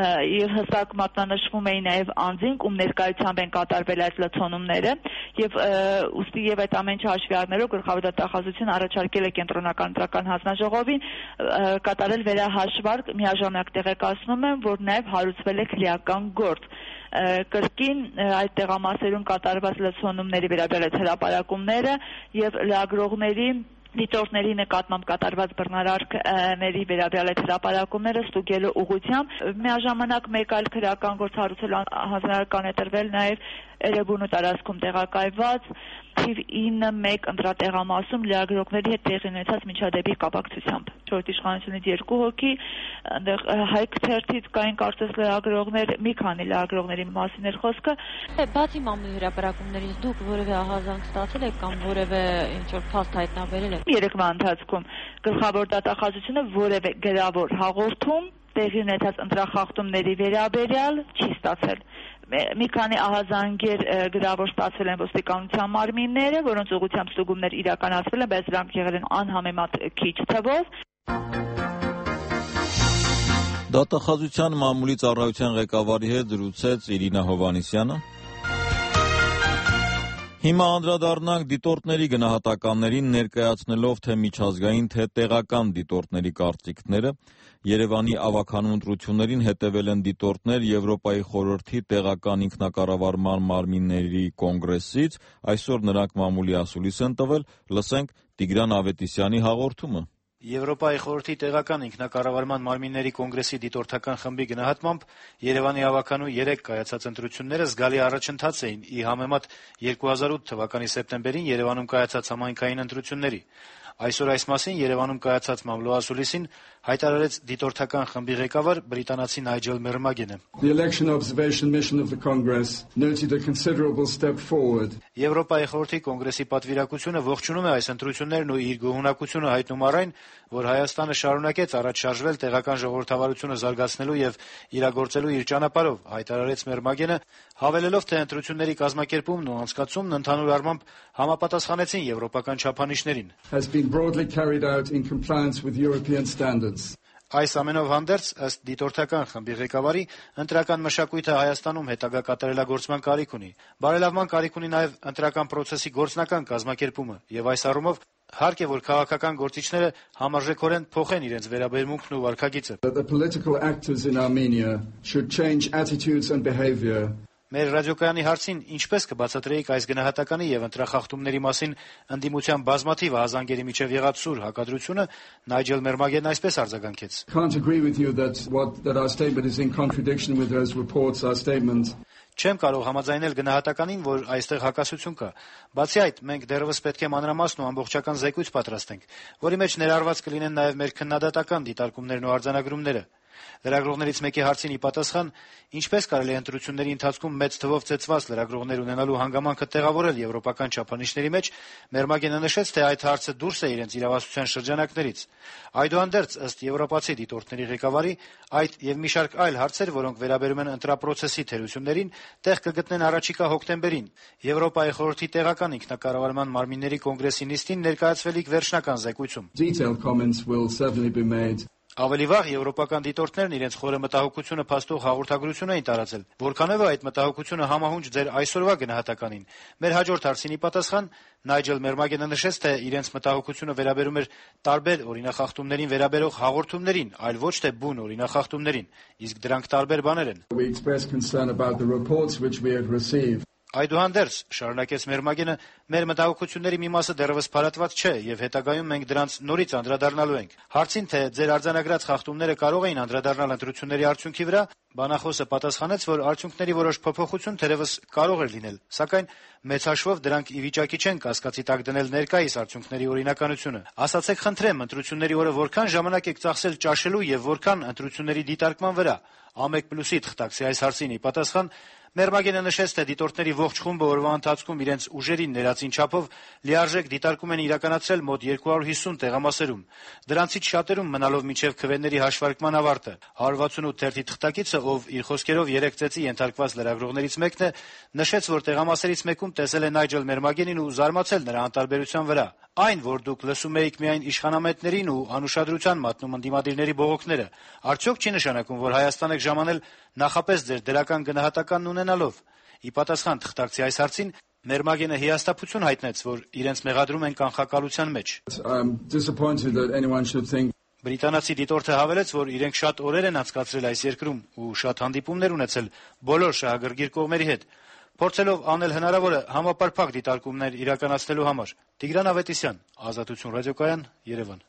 եւ հստակ մատնանշվում էին նաեւ անձինք, ում ներկայությամբ են կատարվել այս լցոնումները եւ ուստի եւ այդ ամեն ինչը հաշվի առնելով գլխավոր դատախազությունը առաջարկել է կենտրոնական ընտրական հանձնաժողովին կատարել վերահաշվարկ, միաժամանակ տեղեկացնում են, որ նաեւ հարուցվել է քրեական գործ կրկին այդ տեղամասերում կատարված լցոնումների վերաբերյալ հրապարակումները եւ լրագրողների դիտորդների նկատմամբ կատարված բռնարարքների վերաբերյալ այդ հրապարակումները ստուգելու ուղղությամբ միաժամանակ մեկ այլ քրեական գործ հարուցելու հանձնարարական է տրվել նաեւ Էրեբունու տարածքում տեղակայված թիվ ինը մեկ ընտրատեղամասում լրագրողների հետ տեղի ունեցած միջադեպի կապակցությամբ։ Շորտ իշխանությունից երկու հոգի, այնտեղ Հայք թերթից կային կարծես լրագրողներ, մի քանի լրագրողների մասին էր խոսքը։
Բացի մամուլի հրապարակումներից դուք որևէ ահազանգ ստացել եք կամ որևէ ինչ-որ փաստ հայտնաբերել եք։
Երեկվա ընթացքում գլխավոր դատախազությունը որևէ գրավոր հաղորդում տեղի ունեցած ընտրախախտումների վերաբերյալ չի ստացել։ Մի քանի ահազանգեր գրավոր ստացվել են ոստիկանության մարմինները, որոնց ուղղությամբ ստուգումներ իրականացվել են, բայց դրանք եղել են անհամեմատ քիչ թվով։
Դատախազության մամուլի ծառայության ղեկավարի հետ զրուցեց Իրինա Հովհաննիսյանը։ Հիմա անդրադառնանք դիտորդների գնահատականներին ներկայացնելով թե միջազգային, թե տեղական դիտորդների կարծիքները։ Երևանի ավագանու ընտրություններին հետևել են դիտորդներ Եվրոպայի խորհրդի տեղական ինքնակառավարման մարմինների կոնգրեսից, այսօր նրանք մամուլի ասուլիս են տվել, լսենք Տիգրան Ավետիսյանի հաղորդումը։
Եվրոպայի խորհրդի տեղական ինքնակառավարման մարմինների կոնգրեսի դիտորդական խմբի գնահատմամբ Երևանի ավագանու երեք կայացած ընտրությունները զգալի առաջընթաց էին ի համեմատ երկու հազար ութ թվականի սեպտեմբերին Երևանում կայացած համայնքային ընտրությունների։ Այսօր այս մասին Երևանում կայացած մամլո ասուլիսին հայտարարեց դիտորդական խմբի ղեկավար բրիտանացի Նայջել Մերմագենը։
The election observation mission of the Congress noted a considerable step forward.
Եվրոպայի խորհրդի կոնգրեսի պատվիրակությունը ողջունում է այս ընտրություններն ու իր գոհունակությունը հայտնում առ այն, որ Հայաստանը շարունակեց առաջ շարժվել տեղական ժողովրդավարությունը զարգացնելու եւ իրագործելու իր ճանապարհով, հայտարարեց Մերմագենը, հավելելով, թե ընտրությունների կազմակերպումն ու անցկացումն ընդհանուր առմամբ համապատասխանեցին եվրոպական չափանիշներին։
Has been broadly carried out in compliance with European standards.
Այս ամենով հանդերձ, ըստ դիտորդական խմբի ղեկավարի, ընտրական մշակույթը Հայաստանում հետագա կատարելագործման կարիք ունի։ Բարելավման կարիք ունի նաև ընտրական պրոցեսի գործնական կազմակերպումը, եւ այս առումով հարկ է, որ քաղաքական գործիչները համարժեքորեն փոխեն իրենց վերաբերմունքն ու վարքագիծը։
The political actors in Armenia should change attitudes and behavior.
Մեր ռադիոկայանի հարցին ինչպես կբացատրեիք այս գնահատականի եւ ընտրախախտումների մասին ընդդիմության բազմաթիվ ահազանգերի միջև եղած սուր հակադրությունը, Նայջել Մերմագենն այսպես արձագանքեց.
Can't agree with you that what that our statement is in contradiction with those reports, our statement.
Չեմ կարող համաձայնել գնահատականին, որ այստեղ հակասություն կա։ Բացի այդ, մենք դեռևս պետք է մանրամասն ու ամբողջական զեկույց պատրաստենք, որի մեջ ներառված կլինեն նաև մեր քննադատական դիտարկումներն ու արձանագրումները։ Լրագրողներից մեկի հարցին ի պատասխան, ինչպես կարելի է ընտրությունների ընթացքում մեծ թվով ծեծված լրագրողներ ունենալու հանգամանքը տեղավորել եվրոպական չափանիշների մեջ, Մերմագենը նշեց, թե այդ հարցը դուրս է իրենց իրավասության շրջանակներից։ Այդուհանդերձ, ըստ եվրոպացի դիտորդների ղեկավարի, այդ եւ մի շարք այլ հարցեր, որոնք վերաբերում են ընտրապրոցեսի թերություններին, տեղ կգտնեն առաջիկա հոկտեմբերին Եվրոպայի խորհրդի տեղական ինքնակառավարման մարմինների կոնգրեսի նիստին ներկայացվելիք վերջնական զեկույցում։
Detailed comments will certainly be made.
Ավելի վաղ եվրոպական դիտորդներն իրենց խորը մտահոգությունը փաստող հաղորդագրություն էին տարածել, որքանով է այդ մտահոգությունը համահունչ ձեր այսօրվա գնահատականին։ Մեր հաջորդ հարցին ի պատասխան Նայջել Մերմագենը նշեց, թե իրենց մտահոգությունը վերաբերում էր տարբեր օրինախախտումներին վերաբերող հաղորդումներին, այլ ոչ թե բուն օրինախախտումներին, իսկ դրանք տարբեր բաներ են։
We express concern about the reports which we had received.
Այդուհանդերձ, շարունակեց Մերմագենը, մեր մտահոգությունների մի մասը դեռևս փարատված չէ եւ հետագայում մենք դրանց նորից անդրադառնալու ենք։ Հարցին, թե ձեր արձանագրած խախտումները կարող էին անդրադառնալ ընտրությունների արդյունքի վրա, բանախոսը պատասխանեց, որ արդյունքների որոշ փոփոխություն թերևս կարող էր լինել, սակայն մեծ հաշվով դրանք ի վիճակի չեն կասկածի տակ դնել ներկայիս արդյունքների օրինականությունը։ Ասացեք խնդրեմ, ընտրությունների օրը որքան ժամանակ եք ծախսել ճաշելու եւ որքան ընտրությունների դիտարկման վրա։ Ամեկ պլյուսի թղթակցի այս հարցին ի պատասխան Մերմագենը նշեց, թե դիտորդների ողջ խումբը օրվա ընթացքում իրենց ուժերին ներածին չափով լիարժեք դիտարկում են իրականացրել մոտ երկու հարյուր հիսուն տեղամասերում։ Դրանցից շատերում մնալով մինչև քվեների հաշվարկման ավարտը։ հարյուր վաթսունութ թերթի թղթակիցը, ով իր խոսքերով երեք ծեծի ենթարկված լրագրողներից մեկն է, նշեց, որ տեղամասերից մեկում տեսել է Նայջել Մերմագենին ու զարմացել նրա անտարբերության վրա։ Այն, որ դուք լսում էիք միայն իշխանամետներին ու անուշադրության մատնում ընդդիմադիրների բողոքները, արդյոք չի նշանակում, որ Հայաստան եք ժամանել նախապես ձեր դրական գնահատականն ունենալով։ Ի պատասխան թղթակցի այս հարցին Մերմագենը հիասթափություն հայտնեց, որ իրենց մեղադրում են կանխակալության մեջ։ Բրիտանացի դիտորդը հավելեց, որ իրենք շատ օրեր են անցկացրել այս երկրում ու շատ հանդիպումներ ունեցել բոլոր շահագրգիռ կողմերի հետ, փորձելով անել հնարավորը համապարփակ դիտարկումներ իրականացնելու համար։ Տիգրան Ավետիսյան, Ազատություն ռադիոկայան, Երևան։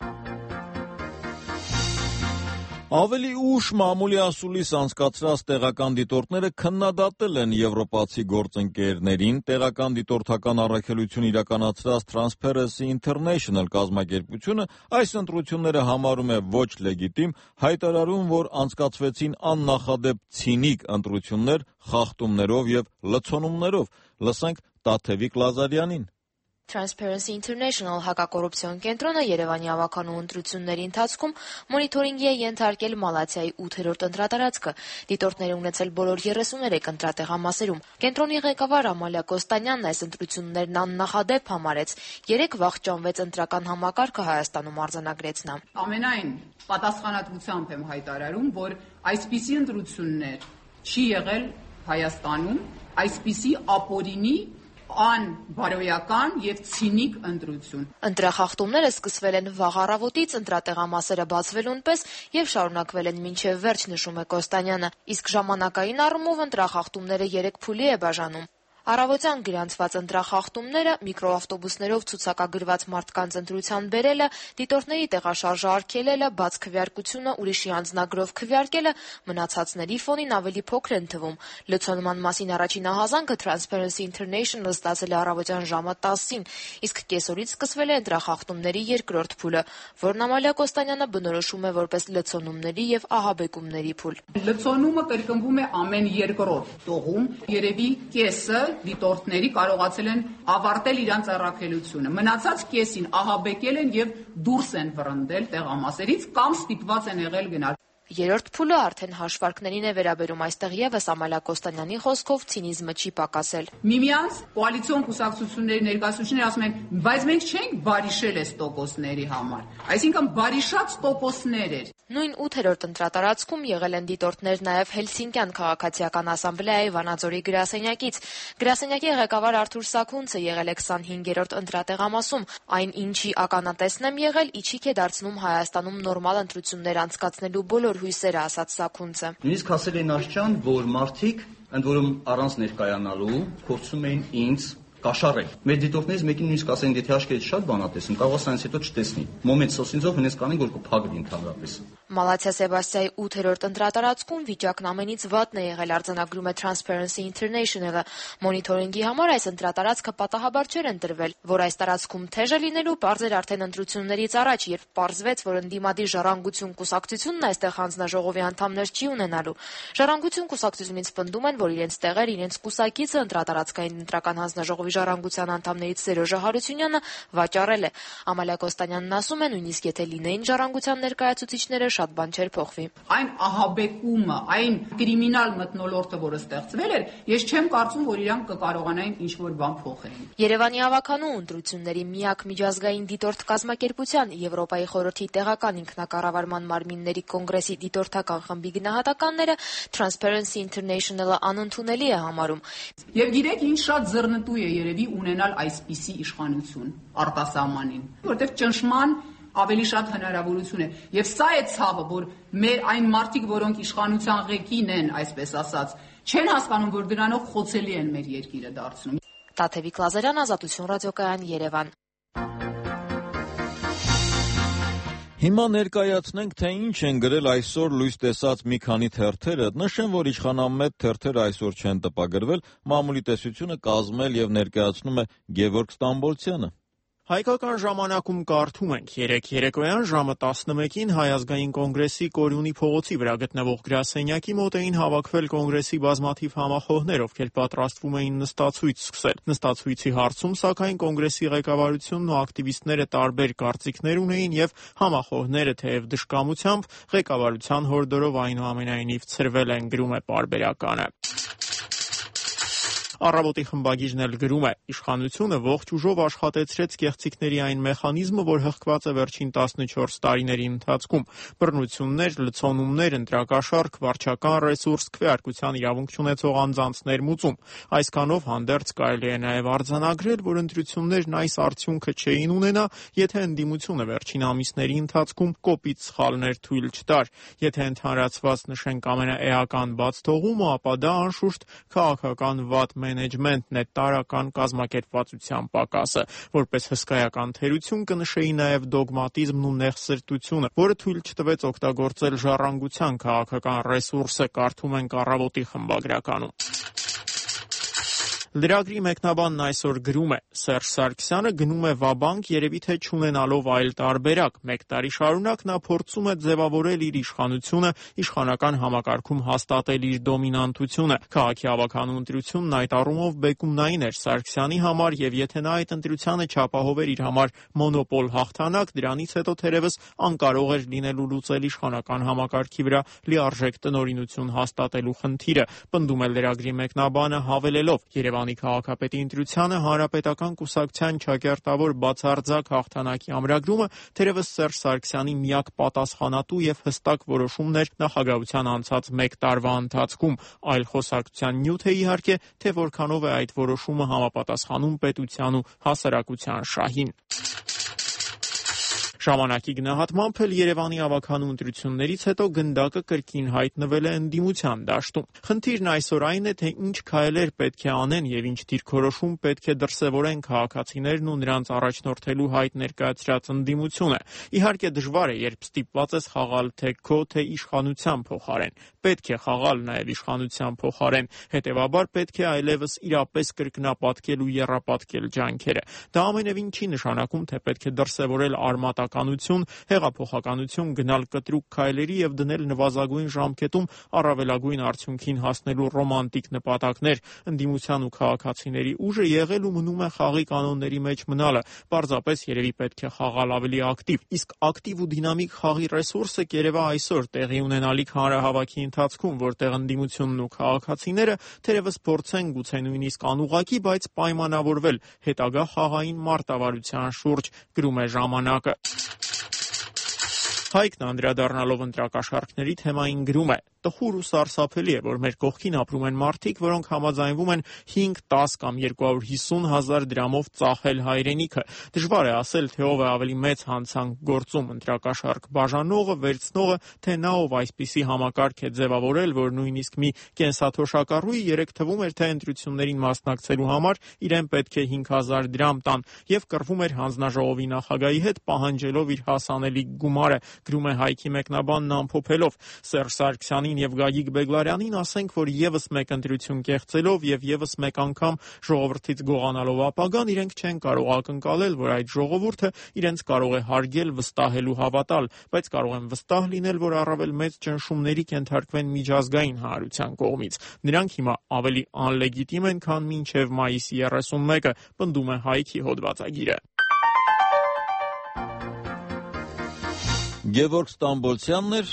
Ավելի ուշ մամուլի ասուլիս անցկացրած տեղական դիտորդները քննադատել են եվրոպացի գործընկերներին տեղական դիտորդական առաքելություն իրականացրած Transparency International կազմակերպությունը այս ընտրությունները համարում է ոչ լեգիտիմ, հայտարարում, որ անցկացվեցին աննախադեպ ցինիկ ընտրություններ խախտումներով եւ լցոնումներով։ Լսենք Տաթևիկ Լազարյանին։
Transparency International հակակոռուպցիոն կենտրոնը Երևանի ավականու ընտրությունների ընթացքում մոնիթորինգի է ենթարկել Մալաթիայի ութերորդ ընտրատարածքը, դիտորդներ ունեցել բոլոր երեսուներեք ընտրատեղամասերում։ Կենտրոնի ղեկավար Ամալիա Կոստանյանն այս ընտրություններն աննախադեպ համարեց, երեք վախճանվեց ընտրական համակարգը Հայաստանում արձանագրեց նա։
Ամենայն պատասխանատվությամբ եմ հայտարարում, որ այսպիսի ընտրություններ չի եղել Հայաստանում, այսպիսի ապօրինի անբարոյական եւ ցինիկ ընտրություն։
Ընտրախախտումները սկսվել են վաղ առավոտից ընտրատեղամասերը բացվելուն պես եւ շարունակվել են մինչեւ վերջ, նշում է Կոստանյանը, իսկ ժամանակային առումով ընտրախախտումները երեք փուլի է բաժանում։ Առավոտյան գրանցված ընտրախախտումները, միկրոավտոբուսներով ցուցակագրված մարդկանց ընտրության բերելը, դիտորդների տեղաշարժը արգելելը, բաց քվեարկությունը, ուրիշի անձնագրով քվեարկելը մնացածների ֆոնին ավելի փոքր են թվում։ Լցոնման մասին առաջին ահազանգը Transparency International ստացել է առավոտյան ժամը տասին, իսկ կեսօրից սկսվել է ընտրախախտումների երկրորդ փուլը, որն Ամալիա Կոստանյանը բնորոշում է որպես լցոնումների եւ ահաբեկումների փուլ։
Լցոնումը կրկնվում է ամեն երկրորդ տողում, երևի կեսը դիտորդների կարողացել են ավարտել իրանց առաքելությունը։ Մնացած կեսին ահաբեկել են եւ դուրս են վռնդել տեղամասերից կամ ստիպված են եղել գնալ։
Երրորդ փուլը արդեն հաշվարկներին է վերաբերում, այստեղ եւս Ամալիա Կոստանյանի խոսքով ցինիզմը չի պակասել։
Միմյանց կոալիցիոն կուսակցությունների ներկայացուցիչները ասում են, բայց մենք չենք բարիշել այս տոկոսների համար, այսինքն բարիշած տոկոսներ էր։
Նույն ութերորդ ընտրատարածքում եղել են դիտորդներ նաև Հելսինկյան քաղաքացիական ասամբլեայի Վանաձորի գրասենյակից։ Գրասենյակի ղեկավար Արթուր Սաքունցը եղել է քսանհինգերորդ ընտրատեղամասում, այն ինչի ականատեսն եմ եղել, իչիք է դարձնում Հայաստանում նորմալ ընտրություններ անցկացնելու բոլոր նոր հույսերը, ասաց Սաքունցը։
Նույնիսկ հասել էին աշխան, որ մարդիկ, ընդ որում առանց ներկայանալու, փորձում էին ինձ կաշառել։ Մեր դիտորդներից մեկին նույնիսկ ասեն, եթե հաշկերից շատ բան ատեսին, կարող ասանից հետո չտեսնի։ Մոմենտ սոսինձով հնես կանեն, որ կփակվի ընդհանրապես։
Մալաթիա Սեբաստիայի ութերորդ ընտրատարածքում վիճակն ամենից վատն է եղել, արձանագրում է Transparency International-ը։ Մոնիթորինգի համար այս ընտրատարածքը պատահաբար չէր ընտրվել, որ այս տարածքում թեժ է լինելու, պարզ էր արդեն ընտրություններից առաջ, երբ պարզվեց, որ ընդդիմադիր Ժառանգություն կուսակցությունն այստեղ հանձնաժողովի անդամներ չի ունենալու։ Ժառանգություն կուսակցությունից պնդում են, որ իրենց տեղեր իրենց կուսակիցը ընտրատարածքային ընտրական հանձնաժողովի Ժառանգության անդամներից Սերոժը Հարությունյանը վաճառել է։ Ամալիա Կոստանյանն ասում է, նույնիսկ եթե լինեին Ժառանգության ներկայացուցիչները, շատ բան չէր փոխվի։
Այն ահաբեկումը, այն կրիմինալ մթնոլորտը, որը ստեղծվել էր, ես չեմ կարծում, որ իրանք կկարողանային ինչ-որ բան փոխել։
Երևանի ավականու ընտրությունների միակ միջազգային դիտորդ կազմակերպության Եվրոպայի խորհրդի տեղական ինքնակառավարման մարմինների կոնգրեսի դիտորդական խմբի գնահատականները Transparency International-ը անընդունելի է համարում։
Եվ գիտեք, ինչ շատ ձեռնտու է երևի ունենալ այսպիսի իշխանություն արտասահմանին, որտեղ ճնշման ավելի շատ հնարավորություն է։ Եվ սա է ցավը, որ մեր այն մարդիկ, որոնք իշխանության ղեկին են, այսպես ասած, չեն հասկանում, որ դրանով խոցելի են մեր երկիրը դարձնում։
Տաթևիկ Լազարյան, Ազատություն ռադիոկայան, Երևան։
Հիմա ներկայացնենք, թե ինչ են գրել այսօր լույս տեսած մի քանի թերթերը։ Նշեմ, որ իշխանամետ թերթերը այսօր չեն տպագրվել, մամուլի տեսությունը կազմել եւ ներկայացնում է Գևորգ Ստամբոլցյանը։
Հայկական ժամանակում կարդում ենք երեկ երեկոյան ժամը տասնմեկին Հայ ազգային կոնգրեսի Կորյունի փողոցի վրա գտնվող գրասենյակի մոտ էին հավաքվել կոնգրեսի բազմաթիվ համախոհներ, ովքեր պատրաստվում էին նստացույց սկսել։ Նստացույցի հարցում, սակայն կոնգրեսի ղեկավարությունն ու ակտիվիստները տարբեր կարծիքներ ունեին եւ համախոհները թեև դժկամությամբ ղեկավարության հորդորով այնուամենայնիվ ցրվել են, գրում է պարբերականը։ Առավոտի խմբագիրն էլ գրում է. իշխանությունը ողջ ուժով աշխատեցրեց կեղծիքների այն մեխանիզմը, որ հղկված է վերջին տասնչորս տարիների ընթացքում։ Բռնություններ, լցոնումներ, ընտրակաշառք, վարչական ռեսուրս, քվեարկության իրավունք չունեցող անձանց ներմուծում։ Այսքանով հանդերձ կարելի է նաև արձանագրել, որ ընտրություններն այս արդյունքը չէին ունենա, եթե ընդդիմությունը վերջին ամիսների ընթացքում կոպիտ սխալներ թույլ չտար։ Եթե ընդհանրացված նշենք ամենաէական բաց թողումը, ապա դա անշուշտ քաղաքական վատ մենեջմենտն է, տարրական կազմակերպվածության պակասը։ Որպես հսկայական թերություն կնշեի նաև դոգմատիզմն ու նեղսրտությունը, որը թույլ չտվեց օգտագործել ժառանգության քաղաքական ռեսուրսը, կարդում ենք Առավոտի խմբագրականում։ Լրագրի մեկնաբանն այսօր գրում է. Սերժ Սարգսյանը գնում է ვა-բանկ, երևի թե չունենալով այլ տարբերակ։ Մեկ տարի շարունակ նա փորձում է ձևավորել իր իշխանությունը, իշխանական համակարգում հաստատել իր դոմինանտությունը։ Քաղաքի ավականու ընտրությունն այդ առումով բեկումնային էր Սարգսյանի համար, եւ եթե նա այդ ընտրությանը չապահովեր իր համար մոնոպոլ հաղթանակ, դրանից հետո թերևս անկարող էր լինելու լուծել իշխանական համակարգի վրա լիարժեք տնօրինություն հաստատելու խնդիրը։ Պնդում է լրագրի մեկնաբանը, հավելելով. Երևանի քաղաքապետի ընտրությանը հանրապետական կուսակցության ճակերտավոր բացարձակ հաղթանակի ամրագրումը թերևս Սերժ Սարգսյանի միակ պատասխանատու եւ հստակ որոշումն էր նախագահության անցած մեկ տարվա ընթացքում։ Այլ խոսակցության նյութ է իհարկե, թե որքանով է այդ որոշումը համապատասխանում պետության ու հասարակության շահին։ Ժամանակի գնահատմամբ էլ Երևանի ավականու ընտրություններից հետո գնդակը կրկին հայտնվել է ընդդիմության դաշտում։ Խնդիրն այսօր այն է, թե ինչ քայլեր պետք է անեն եւ ինչ դիրքորոշում պետք է դրսեւորեն քաղաքացիներն ու նրանց առաջնորդելու հայտ ներկայացրած ընդդիմությունը։ Իհարկե դժվար է, երբ ստիպված ես խաղալ թե քո, թե իշխանության փոխարեն։ Պետք է խաղալ նաեւ իշխանության փոխարեն։ Հետևաբար պետք է այլևս իրապես կրկնապատկել ու եռապատկել ջանքերը։ Դա ամենևին չի նշանակում, թե պետք է դրսեւորել արմատականություն, հեղափոխականություն, գնալ կտրուկ քայլերի եւ դնել նվազագույն ժամկետում առավելագույն արդյունքին հասնելու ռոմանտիկ նպատակներ։ Ընդդիմության ու քաղաքացիների ուժը եղել ու մնում է խաղի կանոնների մեջ մնալը։ Պարզապես երևի պետք է խաղալ ավելի ակտիվ։ Իսկ ակտիվ ու դինամիկ խաղի ռեսուրսը կերևա այսօր տեղի ունենալիք հանրահավաքի ընթացքում, որտեղ ընդդիմությունն ու քաղաքացիները թերևս փորձեն գուցե նույնիսկ անուղղակի, բայց պայմանավորվել հետագա խաղային մարտավարության շուրջ, գրում է ժամանակը։ Հայկն անդրադառնալով ընտրակաշառքների թեմային գրում է. տխուր ու սարսափելի է, որ մեր կողքին ապրում են մարդիկ, որոնք համաձայնվում են հինգ, տաս կամ երկու հարյուր հիսուն հազար դրամով ծախել հայրենիքը։ Դժվար է ասել, թե ով է ավելի մեծ հանցանք գործում՝ ընտրակաշառք բաժանողը, վերցնողը, թե նա, ով այսպիսի համակարգ է ձևավորել, որ նույնիսկ մի կենսաթոշակառուի երեք թվում էր, թե ընտրություններին մասնակցելու համար իրեն պետք է հինգ հազար դրամ տան, եւ կռվում էր հանձնաժողովի նախագահի հետ, պահանջելով իր հասանելիք գումարը, գրում է Հայքի մեկնաբանն ամփոփելով։ Սերժ Սարգսյանին եւ Գագիկ Բեգլարյանին ասենք, որ եւս մեկ ընտրություն կեղծելով եւ եւս մեկ անգամ ժողովրդից գողանալով ապագան, իրենք չեն կարող ակնկալել, որ այդ ժողովուրդը իրենց կարող է հարգել, վստահել ու հավատալ, բայց կարող են վստահ լինել, որ առավել մեծ ճնշումների կենթարկվեն միջազգային հանրության կողմից։ Նրանք հիմա ավելի անլեգիտիմ են, քան մինչև մայիսի երեսունմեկը, պնդում է Հայքի հոդվածագիրը։
Գևորգ Ստամբոլցյանն էր։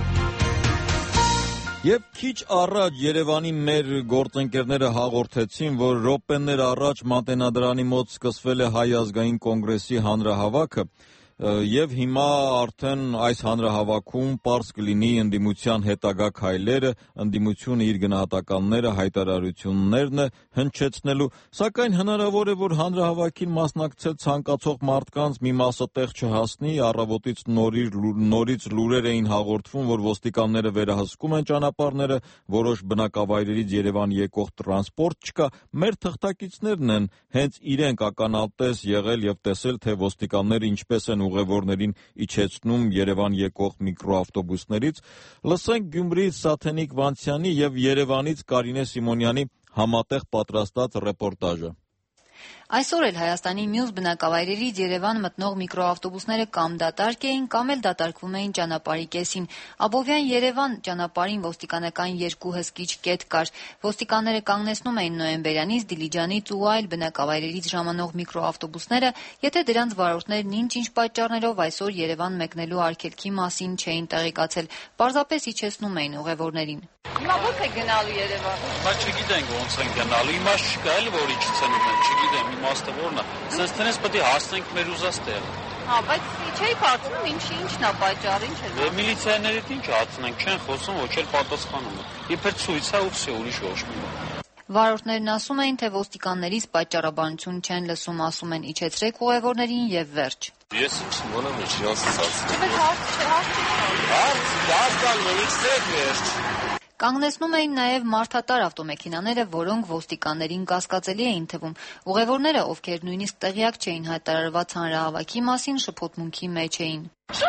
Եվ քիչ առաջ Երևանի մեր գործընկերները հաղորդեցին, որ րոպեներ առաջ Մատենադարանի մոտ սկսվել է Հայ ազգային կոնգրեսի հանրահավաքը, եւ հիմա արդեն այս հանրահավաքում պարզ կլինի ընդդիմության հետագա քայլերը, ընդդիմությունը իր գնահատականները, հայտարարություններն է հնչեցնելու, սակայն հնարավոր է, որ հանրահավաքին մասնակցել ցանկացող մարդկանց մի մասը տեղ չհասնի, առավոտից նորից լուրեր էին հաղորդվում, որ ոստիկանները վերահսկում են ճանապարհները, որոշ բնակավայրերից Երևան եկող տրանսպորտ չկա, մեր թղթակիցներն են հենց իրենք ականատես եղել եւ տեսել, թե ոստիկանները ինչպես են ուղևորներին իջեցնում Երևան եկող միկրոավտոբուսներից։ Լսենք Գյումրիից Սաթենիկ Վանցյանի եւ Երևանից Կարինե Սիմոնյանի համատեղ պատրաստած ռեպորտաժը։
Այսօր էլ Հայաստանի մյուս բնակավայրերից Երևան մտնող միկրոավտոբուսները կամ դատարկ էին, կամ էլ դատարկվում էին ճանապարհի կեսին։ Աբովյան-Երևան ճանապարհին ոստիկանական երկու հսկիչ կետ կար։ Ոստիկանները կանգնեցնում էին Նոյեմբերյանից, Դիլիջանից ու այլ բնակավայրերից ժամանող միկրոավտոբուսները, եթե դրանց վարորդներն ինչ-ինչ պատճառներով այսօր Երևան մեկնելու արգելքի մասին չէին տեղեկացել, պարզապես իջեցնում էին ուղևորներին։
Հիմա ո՞ց է գնալու Երևան։
Հիմա չգիտենք ոնց են գնալու, իմաստ չկա էլ որ իջցնում են, չգիտեմ իմաստը որն է։ Սենց տենց պետք է հասնենք մեր ուզած տեղը։
Հա, բայց չէի կարծում ինչի ինչն է պատճառը, ինչ է։
Դե միլիցիաներից ինչ հասնենք, չեն խոսում, ոչ էլ պատասխանում։ Իբր ցույց է ու վсё, ուրիշ ոչ մի բան։
Վարորդներն ասում էին, թե ոստիկաններից պատճառաբանություն չեն լսում, ասում են իջեցրեք ուղևորներին եւ վերջ։
Ես ինչ մոնամ ինչ յասացած։
Բայց հարց չէ, հարց չէ։
Հարց, դասալ մենիքսեք վերջ։
Կանգնեցնում էին նաև մարդատար ավտոմեքենաները, որոնք ոստիկաններին կասկածելի էին թվում։ Ուղևորները, ովքեր նույնիսկ տեղյակ չէին հայտարարված հանրահավաքի մասին, շփոթմունքի մեջ էին։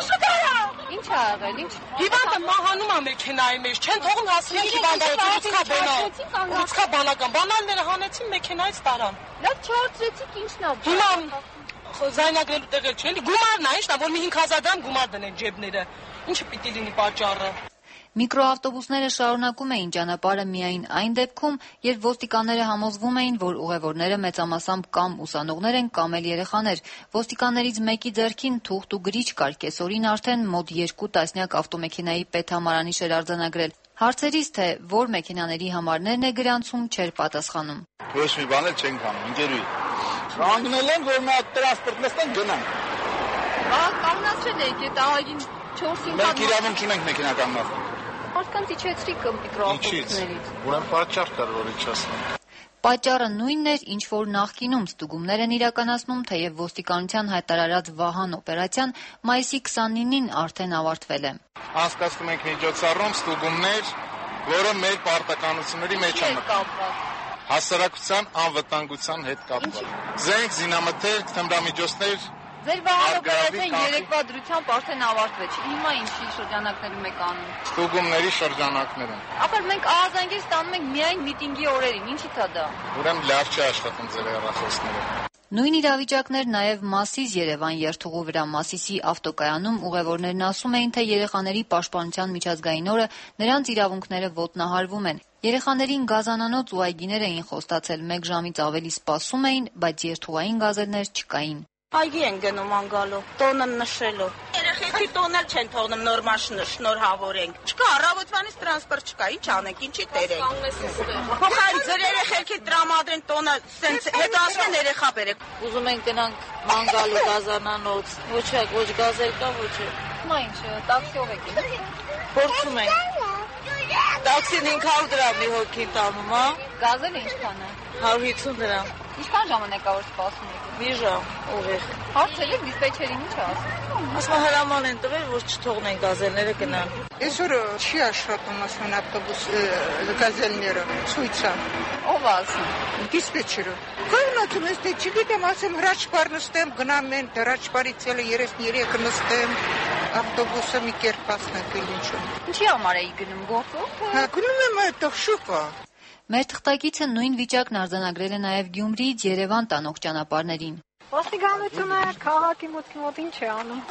Ինչ ա եղել, ինչ։
Հիվանդը մահանում է մեքենայի մեջ, չեն թողում հասնել հիվանդը ուծքաբանալ։ Ուծքաբանական բանալները հանեցին մեքենայից տարան։
Լավ չհարցրեցիք ինչն է։
Հիմա զայնագրելու տեղ չէ, էլի գումարն է, ինչն է, որ մի հինգ հազար դրամ գումար դնեն ջեբները։ Ինչը պիտի լինի պատճառը։
Միկրոավտոբուսները շարունակում էին ճանապարհը միայն այն դեպքում, երբ ոստիկանները համոզվում էին, որ ուղևորները մեծամասամբ կամ ուսանողներ են, կամ էլ երեխաներ։ Ոստիկաններից մեկի ձեռքին թուղթ ու գրիչ կար, կեսօրին արդեն մոտ երկու տասնյակ ավտոմեքենայի պետհամարանիշ էր արձանագրել։ Հարցերից, թե որ մեքենաների համարներն է գրանցում, չէր պատասխանում։
Ոչ մի բան էլ չենք անում, ընկերուի։ Կանգնել են, որ մի հատ տրանսպորտ նստեն գնան։
Հա, կանգնացրել եք այդ ահագին չորսին։
Մենք իրավունք չունենք մեքենա կանգնած։
Մարդկանց իջեցրիք միկրոավտոբուսներից։
Ուրեմն պատճառ կար, որ իջացան։
Պատճառը նույնն էր, ինչ որ նախկինում ստուգումներ են իրականացնում, թեև ոստիկանության հայտարարած Վահան օպերացիան մայիսի քսանինին արդեն ավարտվել է։
Անցկացնում ենք միջոցառում ստուգումներ, որը մեր պարտականությունների մեջ է մտնում։ Հասարակության անվտանգության հետ կապված։ Զենք, զինամթերք, թմրամիջոցներ
Ձեր Վահան օպերացիան երեկվա դրությամբ արդեն ավարտվեց։ Հիմա ինչի շրջանակներում եք անում։
Ստուգումների շրջանակներում։
Ապա մենք ահազանգեր ստանում ենք միայն միտինգի օրերին, ինչի՞ թա դա։
Ուրեմն լավ չի աշխատում ձեր հեռախոսները։
Նույն իրավիճակներ նաև Մասիս Երևան երթուղու վրա Մասիսի ավտոկայանում ուղևորներն ասում էին, թե երեխաների պաշտպանության միջազգային օրը նրանց իրավունքները ոտնահարվում են։ Երեխաներին գազանանոց ու այգիներ էին խոստացել, մեկ ժամից ավելի սպասում էին, բայց երթուղային գազելներ չկային։
Այգի են գնում անգալու, տոնը նշելու։
Երեխեքի տոնել չեն թողնում նոր մաշինը շնորհավորենք։ Չկա, առավոտվանից տրանսպորտ չկա, ինչ անենք, ինչի տերենք։ Փոխարեն ձեր երեխեքի տրամադրեն տոնը, սենց հետո ասում են երեխա բերեք։
Ուզում են գնանք մանգալու, գազանանոց, ոչ եք, ոչ գազեր կա, ոչ է։ Հիմա ինչ, տաքսիով եք։ Փորձում ենք։
Տաքսին հինգ հարյուր դրամ մի հոգի տանում, հա։
Գազերը ինչքան է։
հարյուր հիսուն դրամ։
Ինչքան ժամանակ ա որ սպասում եք։
Մի ժամ, ուղիղ։
Հարցել եք դիսպեչերին ինչ ասում։
Ասում հրաման են տվել, որ չթողնեն գազելները գնան։
Այսօր չի աշխատում ասում ավտոբուս գազելները, ցույց է։
Ով ասում։
Դիսպեչերը։ Կողնացում ես թե չգիտեմ, ասեմ հրաչպար նստեմ, գնամ են, հրաչպարից էլ երեսներեք նստեմ, ավտոբուսը մի կերպ ասնենք էլ ինչու։
Ինչի համար էի գնում գործով։
Հա, գնում եմ այդտեղ շուկա։
Մեր թղթակիցը նույն վիճակն արձանագրել է նաև Գյումրիից Երևան տանող ճանապարհներին։
Ոստիկանությունը քաղաքի մուտքի մոտ ինչ է անում։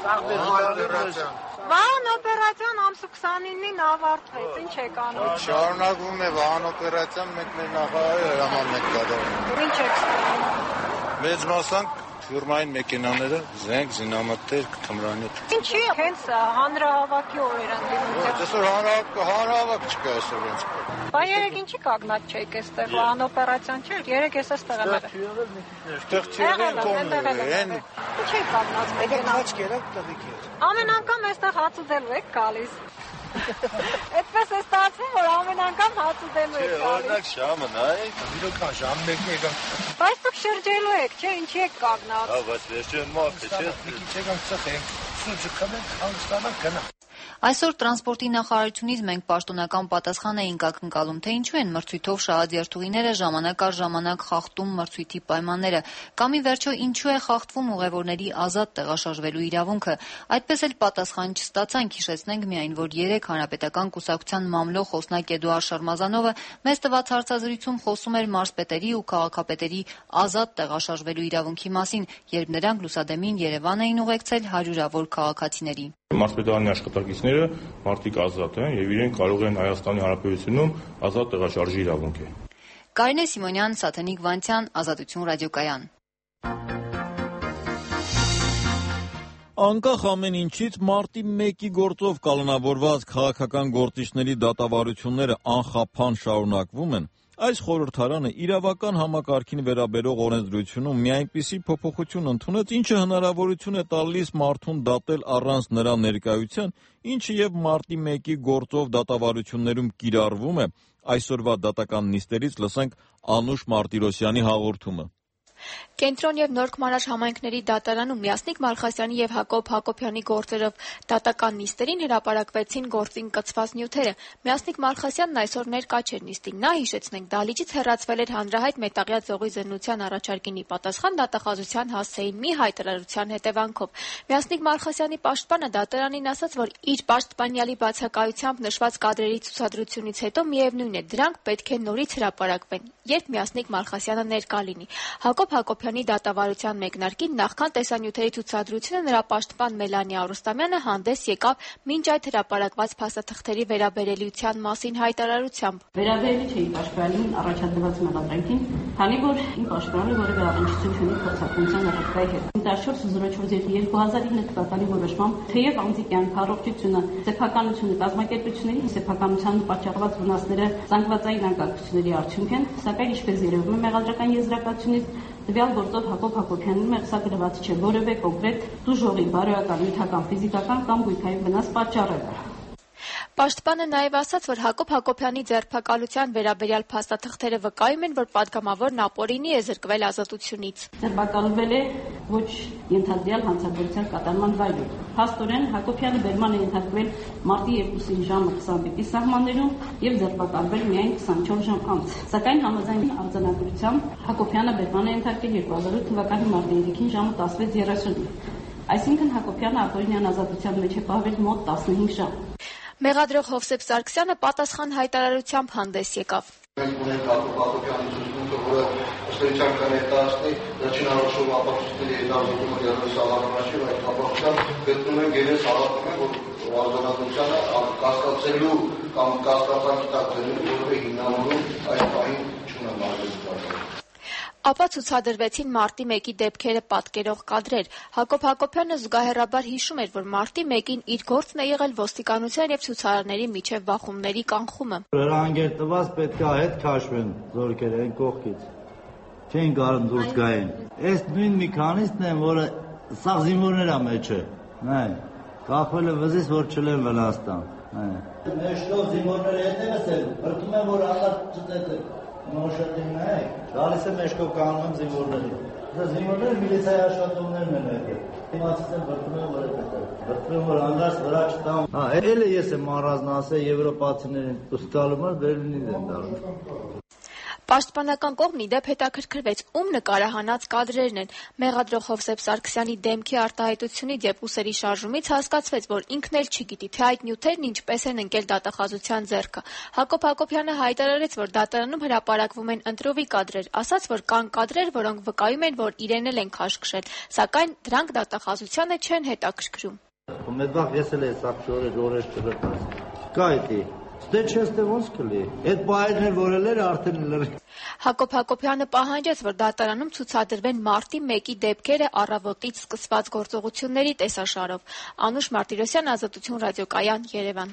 Վահան օպերացիան ամսու քսանինին ավարտվեց, ինչ եք անում։
Շարունակվում է վահան օպերացիան, մենք մեր նախարարի հրամանն ենք կատարում։
Ինչ եք ստանում։
Մեծ մասամբ ֆիրմային մեքենաները, զենք, զինամթեր, թմրանյութ։
Ինչի՞ հենց հանրահավաքի օրեր են դիմում։
Այսօր հանրահավաք չկա այսօր հենց։
Բա երեք ինչի կանգնած չեք այստեղ, վահան օպերացիան չէ, երեք ես այստեղ եմ եղել։
Այստեղ չեղել կողմն։
Ինչի՞ եք կանգնած։
Եկեք հաց կերակ տղիք։
Ամեն անգամ այստեղ հաց ուտելու եք գալիս։ Այդպես է ստացվում, որ ամեն անգամ հաց ուտելու եք գալիս։
Օրինակ ժամը նայ, իրական ժամն եք եկան։
Բայց դուք շրջելու եք, չէ՞, ինչի եք կանգնած։
Հա, բայց վերջին մոտ չէ։ Մի քիչ եկան ծխենք, սուջը կմենք, հանգստանանք գնա։
Այսօր տրանսպորտի նախարարությունից մենք պաշտոնական պատասխան էինք ակնկալում, թե ինչու են մրցույթով շահած երթուղիները ժամանակ առ ժամանակ խախտում մրցույթի պայմանները, կամ ի վերջո ինչու է խախտվում ուղևորների ազատ տեղաշարժվելու իրավունքը։ Այդպես էլ պատասխան չստացանք, հիշեցնենք միայն, որ երեկ Հանրապետական կուսակցության մամլո խոսնակ Էդուարդ Շարմազանովը մեծ տված հարցազրույցում խոսում էր մարզպետերի ու քաղաքապետերի ազատ տեղաշարժվելու իրավունքի մասին, երբ նրանք լուսադեմին Երևան էին ուղեկցել հարյուրավոր քաղաքացիների։
Մարզպետարանի աշխատակիցները մարդիկ ազատ են եւ իրենք կարող են Հայաստանի Հանրապետությունում ազատ տեղաշարժի իրավունք է։
Կարինե Սիմոնյան, Սաթենիկ Վանցյան, Ազատություն ռադիոկայան։
Անկախ ամեն ինչից մարտի մեկի գործով կալանավորված քաղաքական գործիչների դատավարությունները անխափան շարունակվում են։ Այս խորհրդարանը իրավական համակարգին վերաբերող օրենսդրությունում մի այնպիսի փոփոխություն ընդունեց, ինչը հնարավորություն է տալիս մարդուն դատել առանց նրա ներկայության, ինչը եւ մարտի մեկի գործով դատավարություններում կիրառվում է։ Այսօրվա դատական նիստերից լսենք Անուշ Մարտիրոսյանի հաղորդումը։
Կենտրոն եւ Նորք Մարաշ համայնքների դատարանում Միասնիկ Մալխասյանի եւ Հակոբ Հակոբյանի գործերով դատական նիստերին հրապարակվեցին գործին կցված նյութերը։ Միասնիկ Մալխասյանն այսօր ներկա չէր նիստին։ Նա, հիշեցնենք, դահլիճից հեռացվել էր հանրահայտ մետաղյա ձողի զննության առաջարկինի պատասխան դատախազության հասցեին մի հայտարարության հետևանքով։ Միասնիկ Մալխասյանի պաշտպանը դատարանին ասաց, որ իր պաշտպանյալի բացակայությամբ նշված կադրերի ցուցադրությունից հետո միևնույն է, դրանք պետք է նորից հրապարակվեն, երբ Միասնիկ Մալխասյանը ներկա լինի։ Հակոբ Հակոբյանի դատավարության մեկնարկին նախքան տեսանյութերի ցուցադրությունը նրա պաշտպան Մելանիա Արուստամյանը հանդես եկավ մինչ այդ հրապարակված փաստաթղթերի վերաբերելիության մասին հայտարարությամբ։
Վերաբերելի չէի պաշտպանին առաջադրված մեղադրանքին, քանի որ իմ պաշտպանը որևէ առնչություն չունի փոխհատուցության առարկայի հետ։ տասնչորս զրոց երկու հազար ինը թվականի որոշմամբ թեև անձի կյանքը, առողջությունը, սեփականությունը, կազմակերպությունների սեփականության պատճառված վնասները զանգվածային անկարգությունների արդյունք են, սակայն ինչպես երևում է մեղադրական եզրակացությունից, տվյալ գործով Հակոբ Հակոբյանի մեղսագրված չէ որևէ կոնկրետ դժողի, բարոյական, նյութական, ֆիզիկական կամ գույքային վնաս պատճառել։
Պաշտպանը նաև ասաց, որ Հակոբ Հակոբյանի ձերբակալության վերաբերյալ փաստաթղթերը վկայում են, որ պատգամավորն ապօրինի է զրկվել ազատությունից։
Ձերբակալվել է ոչ ենթադրյալ հանցագործության կատարման վայրում։ Փաստորեն Հակոբյանը բերման է ենթարկվել մարտի երկուսին ժամը քսանմեկի սահմաններում եւ ձերբակալվել միայն քսանչորս ժամ անց։ Սակայն համաձայն արձանագրությամբ Հակոբյանը բերման է ենթարկել երկու հազար ութ թվականի մարտի երեքին ժամը տասնվեց երեսունին։ Այսինքն Հակոբյանը ապօրինյան ազատության մեջ է պահվել մոտ տասնհինգ ժամ։
Մեղադրող Հովսեփ Սարգսյանը պատասխան հայտարարությամբ հանդես եկավ։
Մենք ունենք Հակոբ Հակոբյանի ցուցմունքը, որը ըստ էության կներկայացնի վերջին առողջով ապահովությունների հետազոտումը դերասանարաշի այդ կապակցությամբ գտնում ենք երես հավատում, որ արձանագրությանը կասկածելու կամ կասկածակիտակցելու որևէ հիմնավորում այս պահին չունեմ արժեքավոր։
Ապա ցուցադրվեցին մարտի մեկի դեպքերը պատկերող կադրեր։ Հակոբ Հակոբյանը զուգահեռաբար հիշում էր, որ մարտի մեկին իր գործն է եղել ոստիկանության եւ ցուցարարների միջև բախումների կանխումը։
Հրահանգեր տված պետք է հետ քաշվեն զորքերը այն կողքից։ Չեն կարող դուրս գային։ Այս նույն մեխանիզմն է, որը սաղ զինվորների մեջ է։ Նայ, կախվել է վզից, որ չլեն վնաստան։ Մեշտով զինվորները հետևս են, բրդում են, որ ալատ չտետեք, նոշատին նայեք, գալիս է մեշտով կանում եմ զինվորների։ Զինվորները միլիցիայի աշխատողներն են եկել, իմացից են բրդում են, որ է պետել, բրդում են, որ անդարս վրա չտամ։ Հա, էլ է ես եմ առազն ասել եվրոպացիներին ուստալում են, Բերլինից են դարում։
Պաշտպանական կողմն ի դեպ հետաքրքրվեց, ում նկարահանած կադրերն են։ Մեղադրող Հովսեփ Սարգսյանի դեմքի արտահայտությունից եւ ուսերի շարժումից հասկացվեց, որ ինքն էլ չգիտի, թե այդ նյութերն ինչպես են ընկել դատախազության ձեռքը։ Հակոբ Հակոբյանը հայտարարեց, որ դատարանում հրապարակվում են ընտրովի կադրեր, ասաց, որ կան կադրեր, որոնք վկայում են, որ իրեն էլ են քաշքշել, սակայն դրանք դատախազությանը չեն հետաքրքրում։
Մեդվախ ես էլ ես ակտորը ժորես չգտաս։ Կայտի Դե չես դե ոնց կլի։ Այդ բայերն էլ որելեր արդեն լրի։
Հակոբ Հակոբյանը պահանջեց, որ դատարանում ցուցադրվեն մարտի մեկի դեպքերը առավոտից սկսված գործողությունների տեսաշարով։ Անուշ Մարտիրոսյան, Ազատություն ռադիոկայան, Երևան։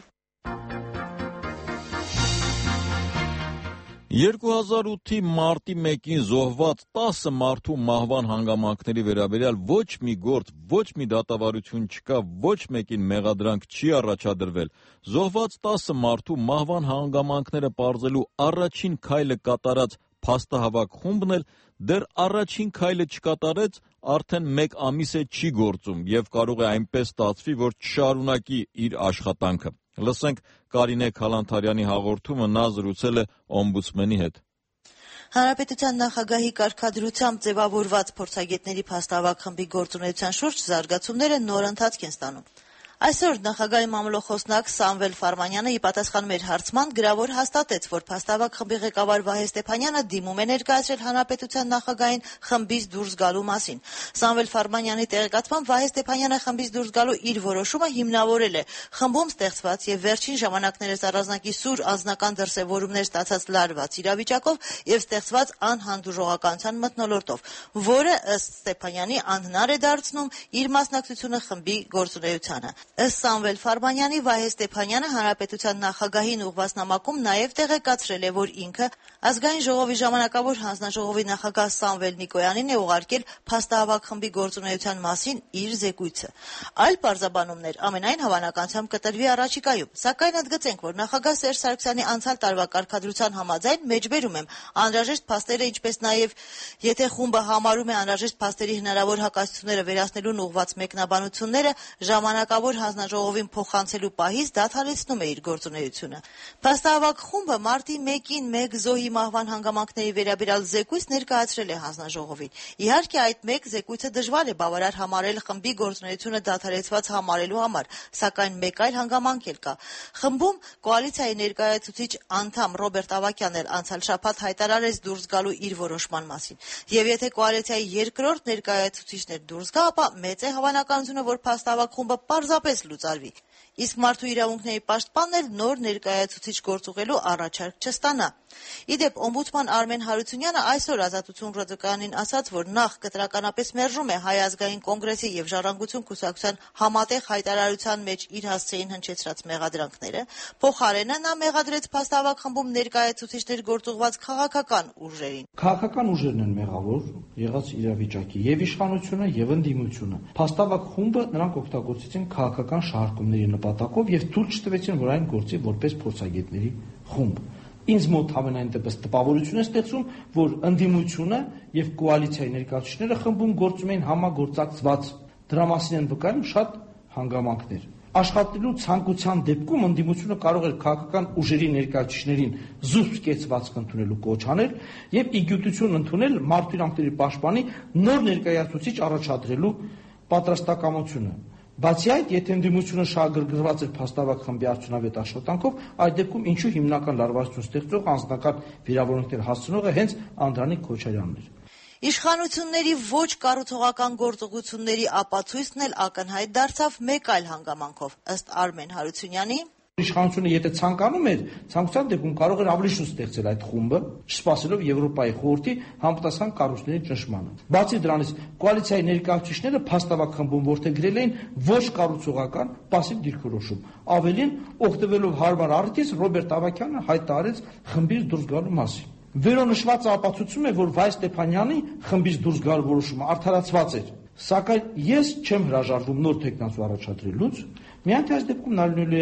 երկու հազար ութի մարտի մեկին զոհված տասը մարդու մահվան հանգամանքների վերաբերյալ ոչ մի գործ, ոչ մի դատավարություն չկա, ոչ մեկին մեղադրանք չի առաջադրվել։ Զոհված տասը մարդու մահվան հանգամանքները պարզելու առաջին քայլը կատարած փաստահավաք խումբն էլ դեռ առաջին քայլը չկատարեց, արդեն մեկ ամիս է չի գործում եւ կարող է այնպես ստացվի, որ չշարունակի իր աշխատանքը։ Լսենք Կարինե Քալանթարյանի հաղորդումը, նա զրուցել է օմբուդսմենի հետ։
Հանրապետության նախագահի կարգադրությամբ ձևավորված փորձագետների փաստահավաք խմբի գործունեության շուրջ զարգացումները նոր ընթացք են ստանում։ Այսօր նախագահի մամլոխոսնակ Սամվել Ֆարմանյանը ի պատասխան մեր հարցման գրավոր հաստատեց, որ փաստահավաք խմբի ղեկավար Վահե Ստեփանյանը դիմում է ներկայացրել հանրապետության նախագահին խմբից դուրս գալու մասին։ Սամվել Ֆարմանյանի տեղեկացմամբ Վահե Ստեփանյանը խմբից դուրս գալու իր որոշումը հիմնավորել է խմբում ստեղծված եւ վերջին ժամանակներս առանձնակի սուր անձնական դրսեւորումներ ստացած լարված իրավիճակով եւ ստեղծված անհանդուրժողականության մթնոլորտով, որը ըստ Ստեփանյանի անհնար է դարձնում իր մասնակցությունը խմբի գործունեությանը։ Ըստ Սամվել Ֆարմանյանի, Վահե Ստեփանյանը հանրապետության նախագահին ուղղված նամակում նաև տեղեկացրել է, որ ինքը ազգային ժողովի ժամանակավոր հանձնաժողովի նախագահ Սամվել Նիկոյանին է ուղարկել փաստահավաք խմբի գործունեության մասին իր զեկույցը։ Այլ պարզաբանումներ ամենայն հավանականությամբ կտրվի առաջիկայում, սակայն ընդգծենք, որ նախագահ Սերժ Սարգսյանի անցյալ տարվա կարգադրության համաձայն մեջբերում եմ անհրաժեշտ փաստերը, ինչպես նաև եթե խումբը համարում է անհրաժեշտ փաստերի հնարավոր հակասությունները վերացնելուն ուղղված մեկնաբանությունները ժամանակավոր հանձնաժողովին փոխանցելու պահից դադարեցնում է իր գործունեությունը։ Փաստահավաք խումբը մարտի մեկին մեկ զոհի մահվան հանգամանքների վերաբերյալ զեկույց ներկայացրել է հանձնաժողովին։ Իհարկե, այդ մեկ զեկույցը դժվար է բավարար համարել խմբի գործունեությունը դադարեցված համարելու համար, սակայն մեկ այլ հանգամանք էլ կա։ Խմբում կոալիցիայի ներկայացուցիչ անդամ Ռոբերտ Ավագյանն էլ անցյալ շաբաթ հայտարարեց դուրս գալու իր որոշման մասին։ Եվ եթե կոալիցիայի երկրորդ ներկայացուցիչն էլ դուրս գա, ապա մեծ է հավանականությունը, որ փաստահավաք խումբը պարզապես լուծարվի։ Իսկ մարդու իրավունքների պաշտպանն էլ նոր ներկայացուցիչ գործուղելու առաջարկ չստանա։ Իդեպ օմբուդսման Արմեն Հարությունյանը այսօր Ազատություն ռադիոկայանին ասաց, որ նախ կտրականապես մերժում է Հայ ազգային կոնգրեսի եւ Ժառանգություն կուսակցության համատեղ հայտարարության մեջ իր հասցեին հնչեցրած մեղադրանքները, փոխարենը նա մեղադրեց փաստահավաք խմբում ներկայացուցիչներ գործուղված քաղաքական ուժերին։
Քաղաքական ուժերն են մեղավոր եղած իրավիճակի եւ իշխանությունը եւ ընդդիմությունը։ Փաստահավաք խումբը նրանք օգտագործեցին քաղաքական շահարկումների նպատակով եւ թույլ չտվեցին, որ այն գործի որպես փորձագետների խումբ։ Ինձ մոտ ամենայն դեպս տպավորություն է ստեղծում, որ ընդդիմությունը եւ կոալիցիայի ներկայացուցիչները խմբում գործում էին համագործակցված։ Դրա մասին են վկայում շատ հանգամանքներ։ Աշխատելու ցանկության դեպքում ընդդիմությունը կարող էր քաղաքական ուժերի ներկայացուցիչներին զուսպ կեցվածք ընդունելու կոչ անել եւ իգյութություն ընդունել մարդու իրավունքների պաշտպանի նոր ներկայացուցիչ առաջադրելու պատրաստակամությունը։ Բացի այդ, եթե ընդդիմությունը շահագրգռված էր փաստահավաք խմբի արդյունավետ աշխատանքով, այդ դեպքում ինչու հիմնական լարվածություն ստեղծող անձնական վիրավորանքներ հասցնողը հենց Անդրանիկ Քոչարյանն էր։
Իշխանությունների ոչ կառուցողական գործողությունների ապացույցն էլ ակնհայտ դարձավ մեկ այլ հանգամանքով, ըստ Արմեն Հարությունյանի։
Իշխանությունը եթե ցանկանում էր, ցանկության դեպքում կարող էր ավելի շուտ ստեղծել այդ խումբը, չսպասելով Եվրոպայի խորհրդի համապատասխան կառույցների ճնշմանը։ Բացի դրանից, կոալիցիայի ներկայացուցիչները փաստահավաք խմբում որդեգրել էին ոչ կառուցողական պասիվ դիրքորոշում։ Ավելին, օգտվելով հարմար առիթից Ռոբերտ Ավագյանը հայտարարեց խմբից դուրս գալու մասին։ Վերոնշվածը ապացուցում է, որ Վահե Ստեփանյանի խմբից դուրս գալու որոշումը արդարացված էր, սակայն ես չեմ հրաժարվում նոր թեկնածու առաջադրելուց, միայն թե այս դեպքում նա լինելու է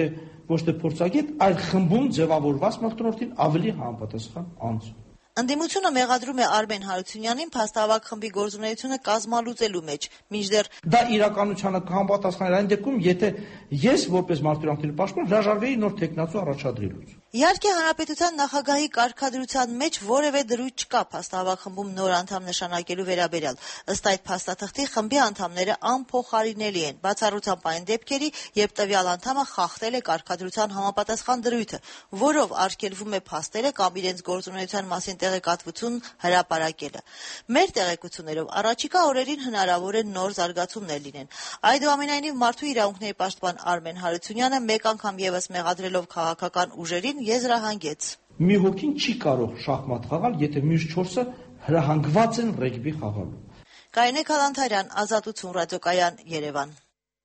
ոչ թե փորձագետ, այլ խմբում ձևավորված մթնոլորտին ավելի համապատասխան անձ։
Ընդդիմությունը մեղադրում է Արմեն Հարությունյանին փաստավակ խմբի գործունեությունը կազմալուծելու մեջ, մինչդեռ
դա իրականությանը կհամապատասխաներ այն դեպքում, եթե ես որպես մարդու իրավունքների պաշտպան հրաժարվեի նոր թեկնածու առաջադրելուց։
Իհարկե հանրապետության նախագահի կարգադրության մեջ որևէ դրույթ չկա փաստավակ խմբում նոր անդամ նշանակելու վերաբերյալ։ Ըստ այդ փաստաթղթի խմբի անդամները անփոխարինելի են, բացառությամբ այն դեպքերի, երբ տվյալ անդամը խախտել է կարգադրության համապատասխան դրույթը, որով արգելվում է փաստերը կամ իրենց գործունեության մասին տեղեկատվություն հրապարակելը։ Մեր տեղեկություններով առաջիկա օրերին հնարավոր է նոր զարգացումներ լինեն։ Այդուամենայնիվ մարդու իրավունքների պաշտպան Արմեն Հարությունյանը մեկ անգամ ևս մեղադրելով քաղաքական ուժերին եզրահանգեց.
Մի հոգին չի կարող շախմատ խաղալ, եթե մյուս չորսը հրահանգված են ռեգբի խաղալու։
Կարինե Քալանթարյան, Ազատություն ռադիոկայան, Երևան։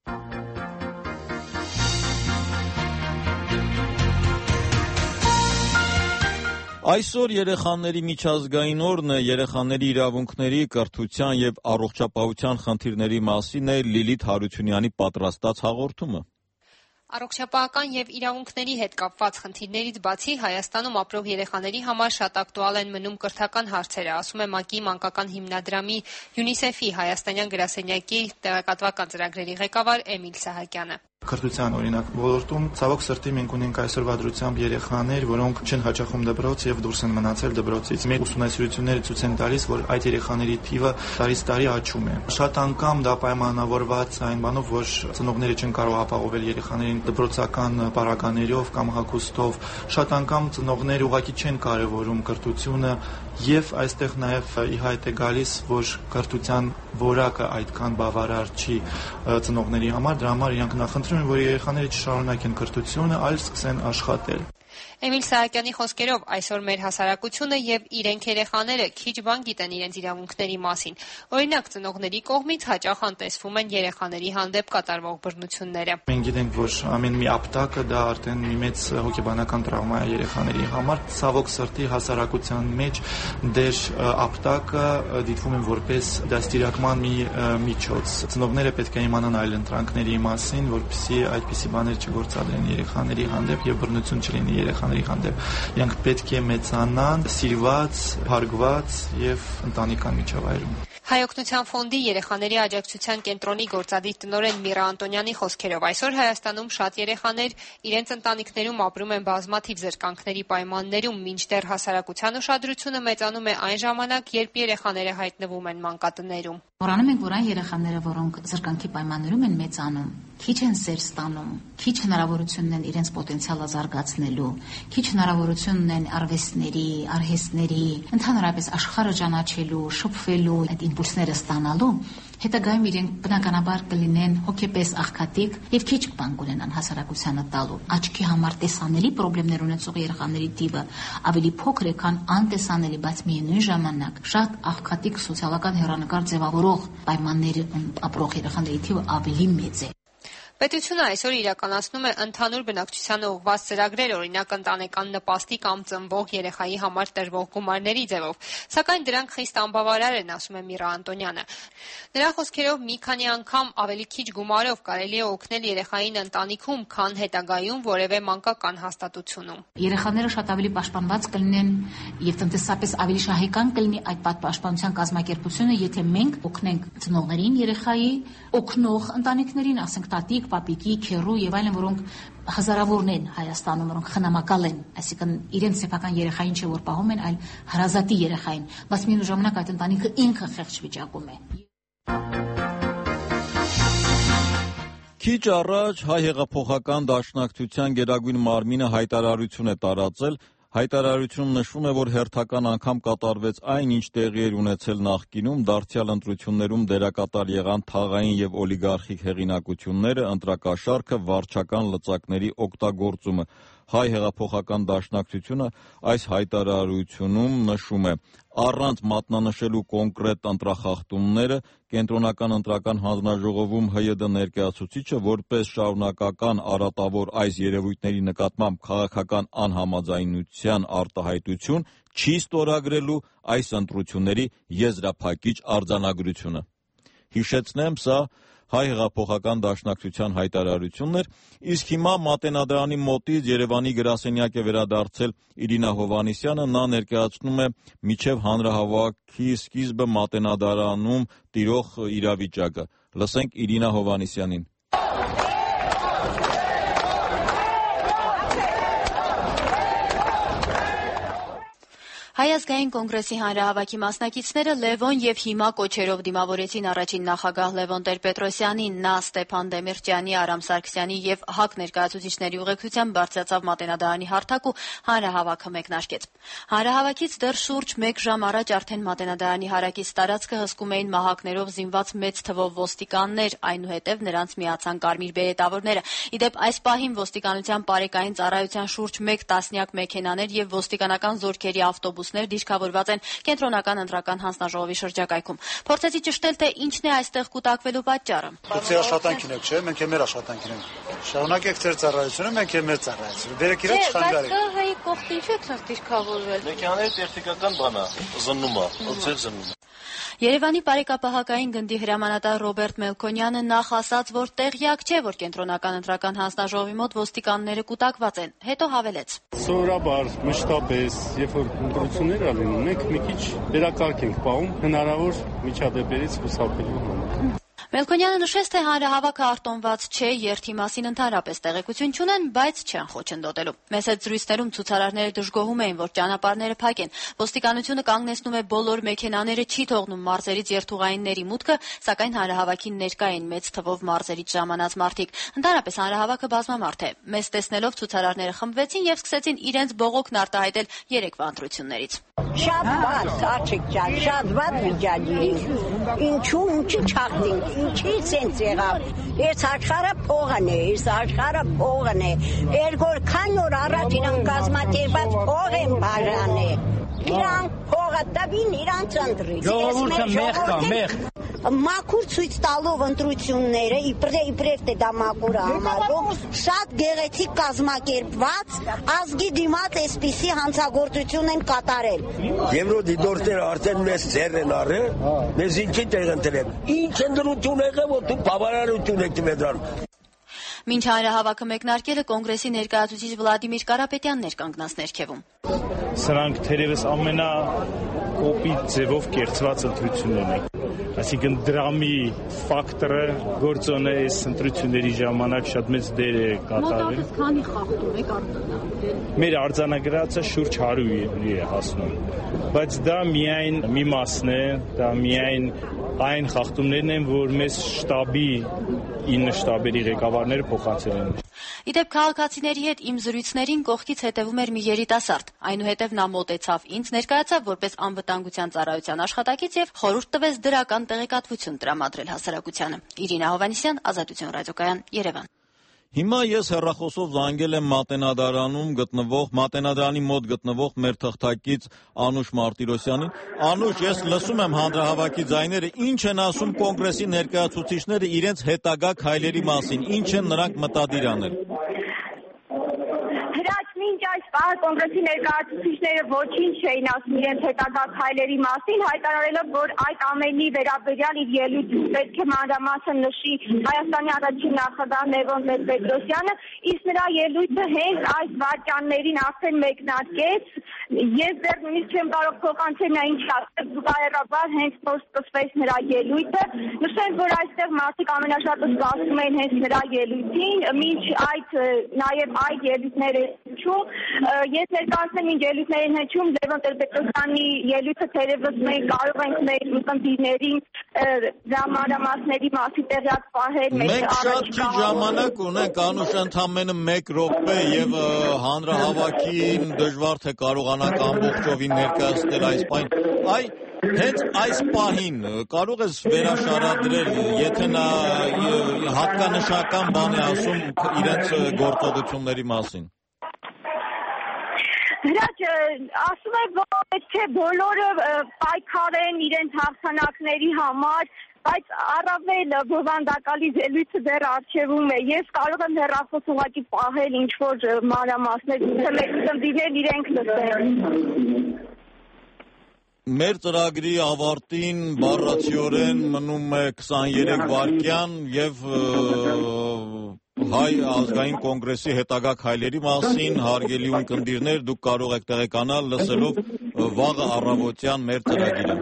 Այսօր երեխաների միջազգային օրն է, երեխաների իրավունքների, կրթության եւ առողջապահության խնդիրների մասին է Լիլիթ Հարությունյանի պատրաստած հաղորդումը։
Առողջապահական եւ իրավունքների հետ կապված խնդիրներից բացի Հայաստանում ապրող երեխաների համար շատ ակտուալ են մնում կրթական հարցերը, ասում է ՄԱԿ-ի մանկական հիմնադրամի ՅՈՒՆԻՍԵՖ-ի հայաստանյան գրասենյակի տեղեկատվական ծրագրերի ղեկավար Էմիլ Սահակյանը։
Կրթության օրինակ ոլորտում ցավոք սրտի մենք ունենք այսօրվա դրությամբ երեխաներ, որոնք չեն հաճախում դպրոց եւ դուրս են մնացել դպրոցից։ Մեր ուսումնասիրությունները ցույց են տալիս, որ այդ երեխաների թիվը տարից տարի աճում է։ Շատ անգամ դա պայմանավորված այն բանով, որ ծնողները չեն կարող ապահովել երեխաներին դպրոցական պարագաներով կամ հագուստով։ Շատ անգամ ծնողները ուղղակի չեն կարևորում կրթությունը եւ այստեղ նաեւ ի հայտ է գալիս, որ կրթության որակը այդքան բավարար չի ծնողների համար, դրա համար իրանք նախընտրում են, որ երեխաները չշարունակեն կրթությունը, այլ սկսեն աշխատել։
Էմիլ Սահակյանի խոսքերով այսօր մեր հասարակությունը եւ իրենք երեխաները քիչ բան գիտեն իրենց իրավունքների մասին։ Օրինակ ծնողների կողմից հաճախ անտեսվում են երեխաների հանդեպ կատարվող բռնությունները։
Մենք գիտենք, որ ամեն մի ապտակը դա արդեն մի մեծ հոգեբանական տրավմա է երեխաների համար։ Ցավոք սրտի հասարակության մեջ դեր ապտակը դիտվում են որպես դաստիարակման մի միջոց։ Ծնողները պետք է իմանան այլ ընտրանքների մասին, որպեսզի այդպիսի բաներ չգործադրեն երեխաների հանդեպ եւ բռնություն չլինի երեխաների հանդեպ։ Իրանք պետք է մեծանան, սիրված, հարգված եւ ընտանեկան միջավայրում։
Հայօգնության ֆոնդի երեխաների աջակցության կենտրոնի գործադիր տնօրեն Միրա Անտոնյանի խոսքերով այսօր Հայաստանում շատ երեխաներ իրենց ընտանիքներում ապրում են բազմաթիվ զրկանքների պայմաններում, մինչդեռ հասարակության ուշադրությունը մեծանում է այն ժամանակ, երբ երեխաները հայտնվում են մանկատներում։
Մոռանում ենք, որ այն երեխաները, որոնք զրկանքի պայմաններում են մեծանում, քիչ են սեր ստանում, քիչ հնարավորություն ունեն իրենց պոտենցիալը զարգացնելու, քիչ հնարավորություն ունեն արվեստների, արհեստների, ընդհանրապես աշխարհը ճանաչելու, շփվելու, այդ իմպուլսները ստանալու, հետագայում իրենք բնականաբար կլինեն հոգեպես աղքատիկ եւ քիչ բան կունենան հասարակությանը տալու։ Աչքի համար տեսանելի խնդիրներ ունեցող երեխաների թիվը ավելի փոքր է, քան անտեսանելի, բայց միևնույն ժամանակ շատ աղքատիկ սոցիալական հեռանկար ձևավորող պայմանների ապրող երեխաների թիվը ավելի մեծ է։
Պետությունը այսօր իրականացնում է ընդհանուր բնակչությանը ուղղված ծրագրեր, օրինակ ընտանեկան նպաստի կամ ծնվող երեխայի համար տրվող գումարների ձևով, սակայն դրանք խիստ անբավարար են, ասում է Միրա Անտոնյանը։ Նրա խոսքերով մի քանի անգամ ավելի քիչ գումարով կարելի է օգնել երեխային ընտանիքում, քան հետագայում որևէ մանկական հաստատությունում։
Երեխաները շատ ավելի պաշտպանված կլինեն եւ տնտեսապես ավելի շահեկան կլինի այդ պաշտպանության կազմակերպությունը, եթե մենք օգնենք ծնողներին երեխայի, օգնող ընտանիքներին, ասենք տատիկ, պապիկի, քեռու եւ այլն, որոնք հազարավորն են Հայաստանում, որոնք խնամակալ են, այսինքն իրենց սեփական երեխային չէ որ պահում են, այլ հարազատի երեխային, բայց միևնույն ժամանակ այդ ընտանիքը ինքը խեղճ վիճակում է։
Քիչ առաջ Հայ հեղափոխական դաշնակցության գերագույն մարմինը հայտարարություն է տարածել։ Հայտարարությունում նշվում է, որ հերթական անգամ կատարվեց այն, ինչ տեղի էր ունեցել նախկինում, դարձյալ ընտրություններում դերակատար եղան թաղային եւ օլիգարխիկ հեղինակությունները, ընտրակաշառքը, վարչական լծակների օգտագործումը։ Հայ հեղափոխական դաշնակցությունը այս հայտարարությունում նշում է. առանց մատնանշելու կոնկրետ ընտրախախտումները, Կենտրոնական ընտրական հանձնաժողովում ՀՅԴ ներկայացուցիչը որպես շարունակական արատավոր այս երևույթների նկատմամբ քաղաքական անհամաձայնության արտահայտություն չի ստորագրելու այս ընտրությունների եզրափակիչ արձանագրությունը։ Հիշեցնեմ, սա Հայ հեղափոխական դաշնակցության հայտարարությունն էր, իսկ հիմա Մատենադարանի մոտից Երևանի գրասենյակ է վերադարձել Իրինա Հովհաննիսյանը, նա ներկայացնում է մինչև հանրահավաքի սկիզբը Մատենադարանում տիրող իրավիճակը։ Լսենք Իրինա Հովհաննիսյանին։
Հայ ազգային կոնգրեսի հանրահավաքի մասնակիցները Լևոն եւ հիմա կոչերով դիմավորեցին առաջին նախագահ Լևոն Տեր-Պետրոսյանին, նա Ստեփան Դեմիրճյանի, Արամ Սարգսյանի եւ ՀԱԿ ներկայացուցիչների ուղեկցությամբ բարձրացավ Մատենադարանի հարթակ ու հանրահավաքը մեկնարկեց։ Հանրահավաքից դեռ շուրջ մեկ ժամ առաջ արդեն Մատենադարանի հարակից տարածքը հսկում էին մահակներով զինված մեծ թվով ոստիկաններ, այնուհետև նրանց միացան կարմիր բերետավորները։ Իդեպ այս պահին ոստիկանության բարեկային ծառայության շուրջ մեկ տասնյակ մեքենաներ եւ ոստիկանական զորքերի ավտոբուս դիրքավորված են կենտրոնական ընտրական հանձնաժողովի շրջակայքում։ Փորձեցի ճշտել, թե ինչն է այստեղ կուտակվելու պատճառը։
Գուցե աշխատանքին եք, չէ՞, մենք մեր աշխատանքին ենք։ Շարունակեք ձեր ծառայությունը, մենք մեր ծառայությունը։ Դերեք իրաց չխանգարեք։
Բայց հայի կողքն ինչու է դիրքավորվել։
Մեքենաների տեխնիկական բանա, զննում է, ոցեր զննում է։
Երևանի բարեկապահակային գնդի հրամանատար Ռոբերտ Մելքոնյանը նախ ասաց, որ տեղյակ չէ, որ կենտրոնական ընտրական հանձնաժողովի մոտ ոստիկանները կուտակված են, հետո հավելեց.
Սովորաբար մշտապես, երբ որ ընտրություններ ա լինում, մենք մի քիչ վերակարգ ենք պահում հնարավոր միջադեպերից խուսափելու համար։
Մելքոնյանը նշեց, թե հանրահավաքը արտոնված չէ, երթի մասին ընդհանրապես տեղեկություն չունեն, բայց չեն խոչընդոտելու։ Մեծ հետ զրույցներում ցուցարարները դժգոհում էին, որ ճանապարհները փակ են։ Ոստիկանությունը կանգնեցնում է բոլոր մեքենաները, չի թողնում մարզերից երթուղայինների մուտքը, սակայն հանրահավաքին ներկա են մեծ թվով մարզերից ժամանած մարդիկ։ Ընդհանրապես հանրահավաքը բազմամարդ է։ Մեզ տեսնելով ցուցարարները խմբվեցին եւ սկսեցին իրենց բողոքն արտահայտել երեկվա ընտրություններից։
Շատ վատ, աչիկ ջան, շատ վատ վիճակի։ Ինչու ինչի չախտին, ինչի սենց եղավ։ Այս աշխարհը փողն է, այս աշխարհը փողն է։ Երգորքան օր առաջ իրան կազմակերպած փող են բաժանել։ Իրանք փողը տվին, իրանց ընտրից։
Ժողովուրդը մեղ կա, մեղ։
Մաքուր ցույց տալով ընտրությունները, իբրև թե դա մաքուր է համարվում, շատ գեղեցիկ կազմակերպված, ազգի դիմաց այսպիսի հանցագործություն են կատարել։
Եվրոդի դորտերը արդեն մեզ ձեռ են առել, մեզ ինչի տեղ ընտրել։ Ինչ ընտրություն եղավ, որ դու բավարարություն եք տվեդրան։
Մինչ հանրահավաքը մեկնարկելը կոնգրեսի ներկայացուցիչ Վլադիմիր Կարապետյանն էր կանգնած ներքևում։
Սրանք թերևս ամենակոպիտ ձևով կերծված ընտրություններն են։ Այսինքն դրամի ֆակտորը գործոնը այս ընտրությունների ժամանակ շատ մեծ դեր է կատարել։
Մոտավորապես քանի խախտում եք արձանագրել։
Մեր արձանագրածը շուրջ հարյուրի է հասնում, բայց դա միայն մի մասն է, դա միայն այն խախտումներն են, որ մեզ շտաբի ինը շտաբերի ղեկավարները փոխանցել են։
Իդեպ քաղաքացիների հետ իմ զրույցներին կողքից հետևում էր մի երիտասարդ, այնուհետև նա մոտեցավ ինձ, ներկայացավ որպես անվտանգության ծառայության աշխատակից եւ խորհուրդ տվեց դրական տեղեկատվություն տրամադրել հասարակությանը։ Իրինա Հովհաննիսյան, Ազատություն ռադիոկայան, Երևան։
Հիմա ես հեռախոսով զանգել եմ Մատենադարանում գտնվող, Մատենադարանի մոտ գտնվող մեր թղթակից Անուշ Մարտիրոսյանին։ Անուշ, ես լսում եմ հանրահավաքի ձայները, ինչ են ասում կոնգրեսի ներկայացուցիչները իրենց հետագա քայլերի մասին, ինչ են նրանք մտադիր անել։
Մինչ այս պահը կոնգրեսի ներկայացուցիչները ոչինչ չէին ասում իրենց հետագա քայլերի մասին, հայտարարելով, որ այդ ամենի վերաբերյալ իր ելույթում պետք է մանրամասն նշի Հայաստանի առաջին նախագահ Լևոն Տեր-Պետրոսյանը, իսկ նրա ելույթը հենց այս վարքյաններին արդեն մեկնարկեց։ Ես դեռ նույնիսկ չեմ կարող փոխանցել նա ինչ ասել, զուգահեռաբար հենց նոր սկսվեց նրա ելույթը։ Նշեմ, որ այստեղ մարդիկ ամենաշատը սպասում են հենց նրա ելույթին, մինչ այդ նաև այդ ելույթները Ես ներկայացնեմ ինչ ելույթների հեչում Լևոն Տեր-Պետրոսյանի ելույթը թերևս մենք կարող ենք մեր ուղղընկերներին ժամանակների մասի տեղյակ պահել։
Մենք շատ քիչ ժամանակ ունենք, Անուշ, ընդամենը մեկ րոպե եւ հանրահավաքին դժվար թե կարողանանք ամբողջովին ներկայացնել այս պահին։ Այ հենց այս պահին կարող ես վերաշարադրել, եթե նա հատկանշական բան է ասում իրենց գործողությունների մասին։
Հրաչ ասում է, որ պետք է բոլորը պայքարեն իրենց հաղթանակների համար, բայց առավել բովանդակալի ելույթը դեռ առջևում է։ Ես կարող եմ հեռախոս ուղղակի պահել ինչ-որ մանրամասներ, գուցե մեր ծննդիներ իրենք լսեն։
Մեր ծրագրի ավարտին բառացիորեն մնում է քսաներեք վայրկյան եւ Հայ ազգային կոնգրեսի հետագա քայլերի մասին հարգելի ունկնդիրներ դուք կարող եք տեղեկանալ լսելով վաղը առավոտյան մեր ծրագիրը։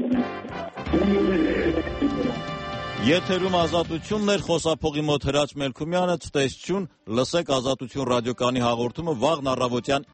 Եթերում Ազատությունն էր, խոսափողի մոտ Հրաչ Մելքումյանը, ցտեսություն, լսեք Ազատություն ռադիոկայանի հաղորդումը վաղն առավոտյան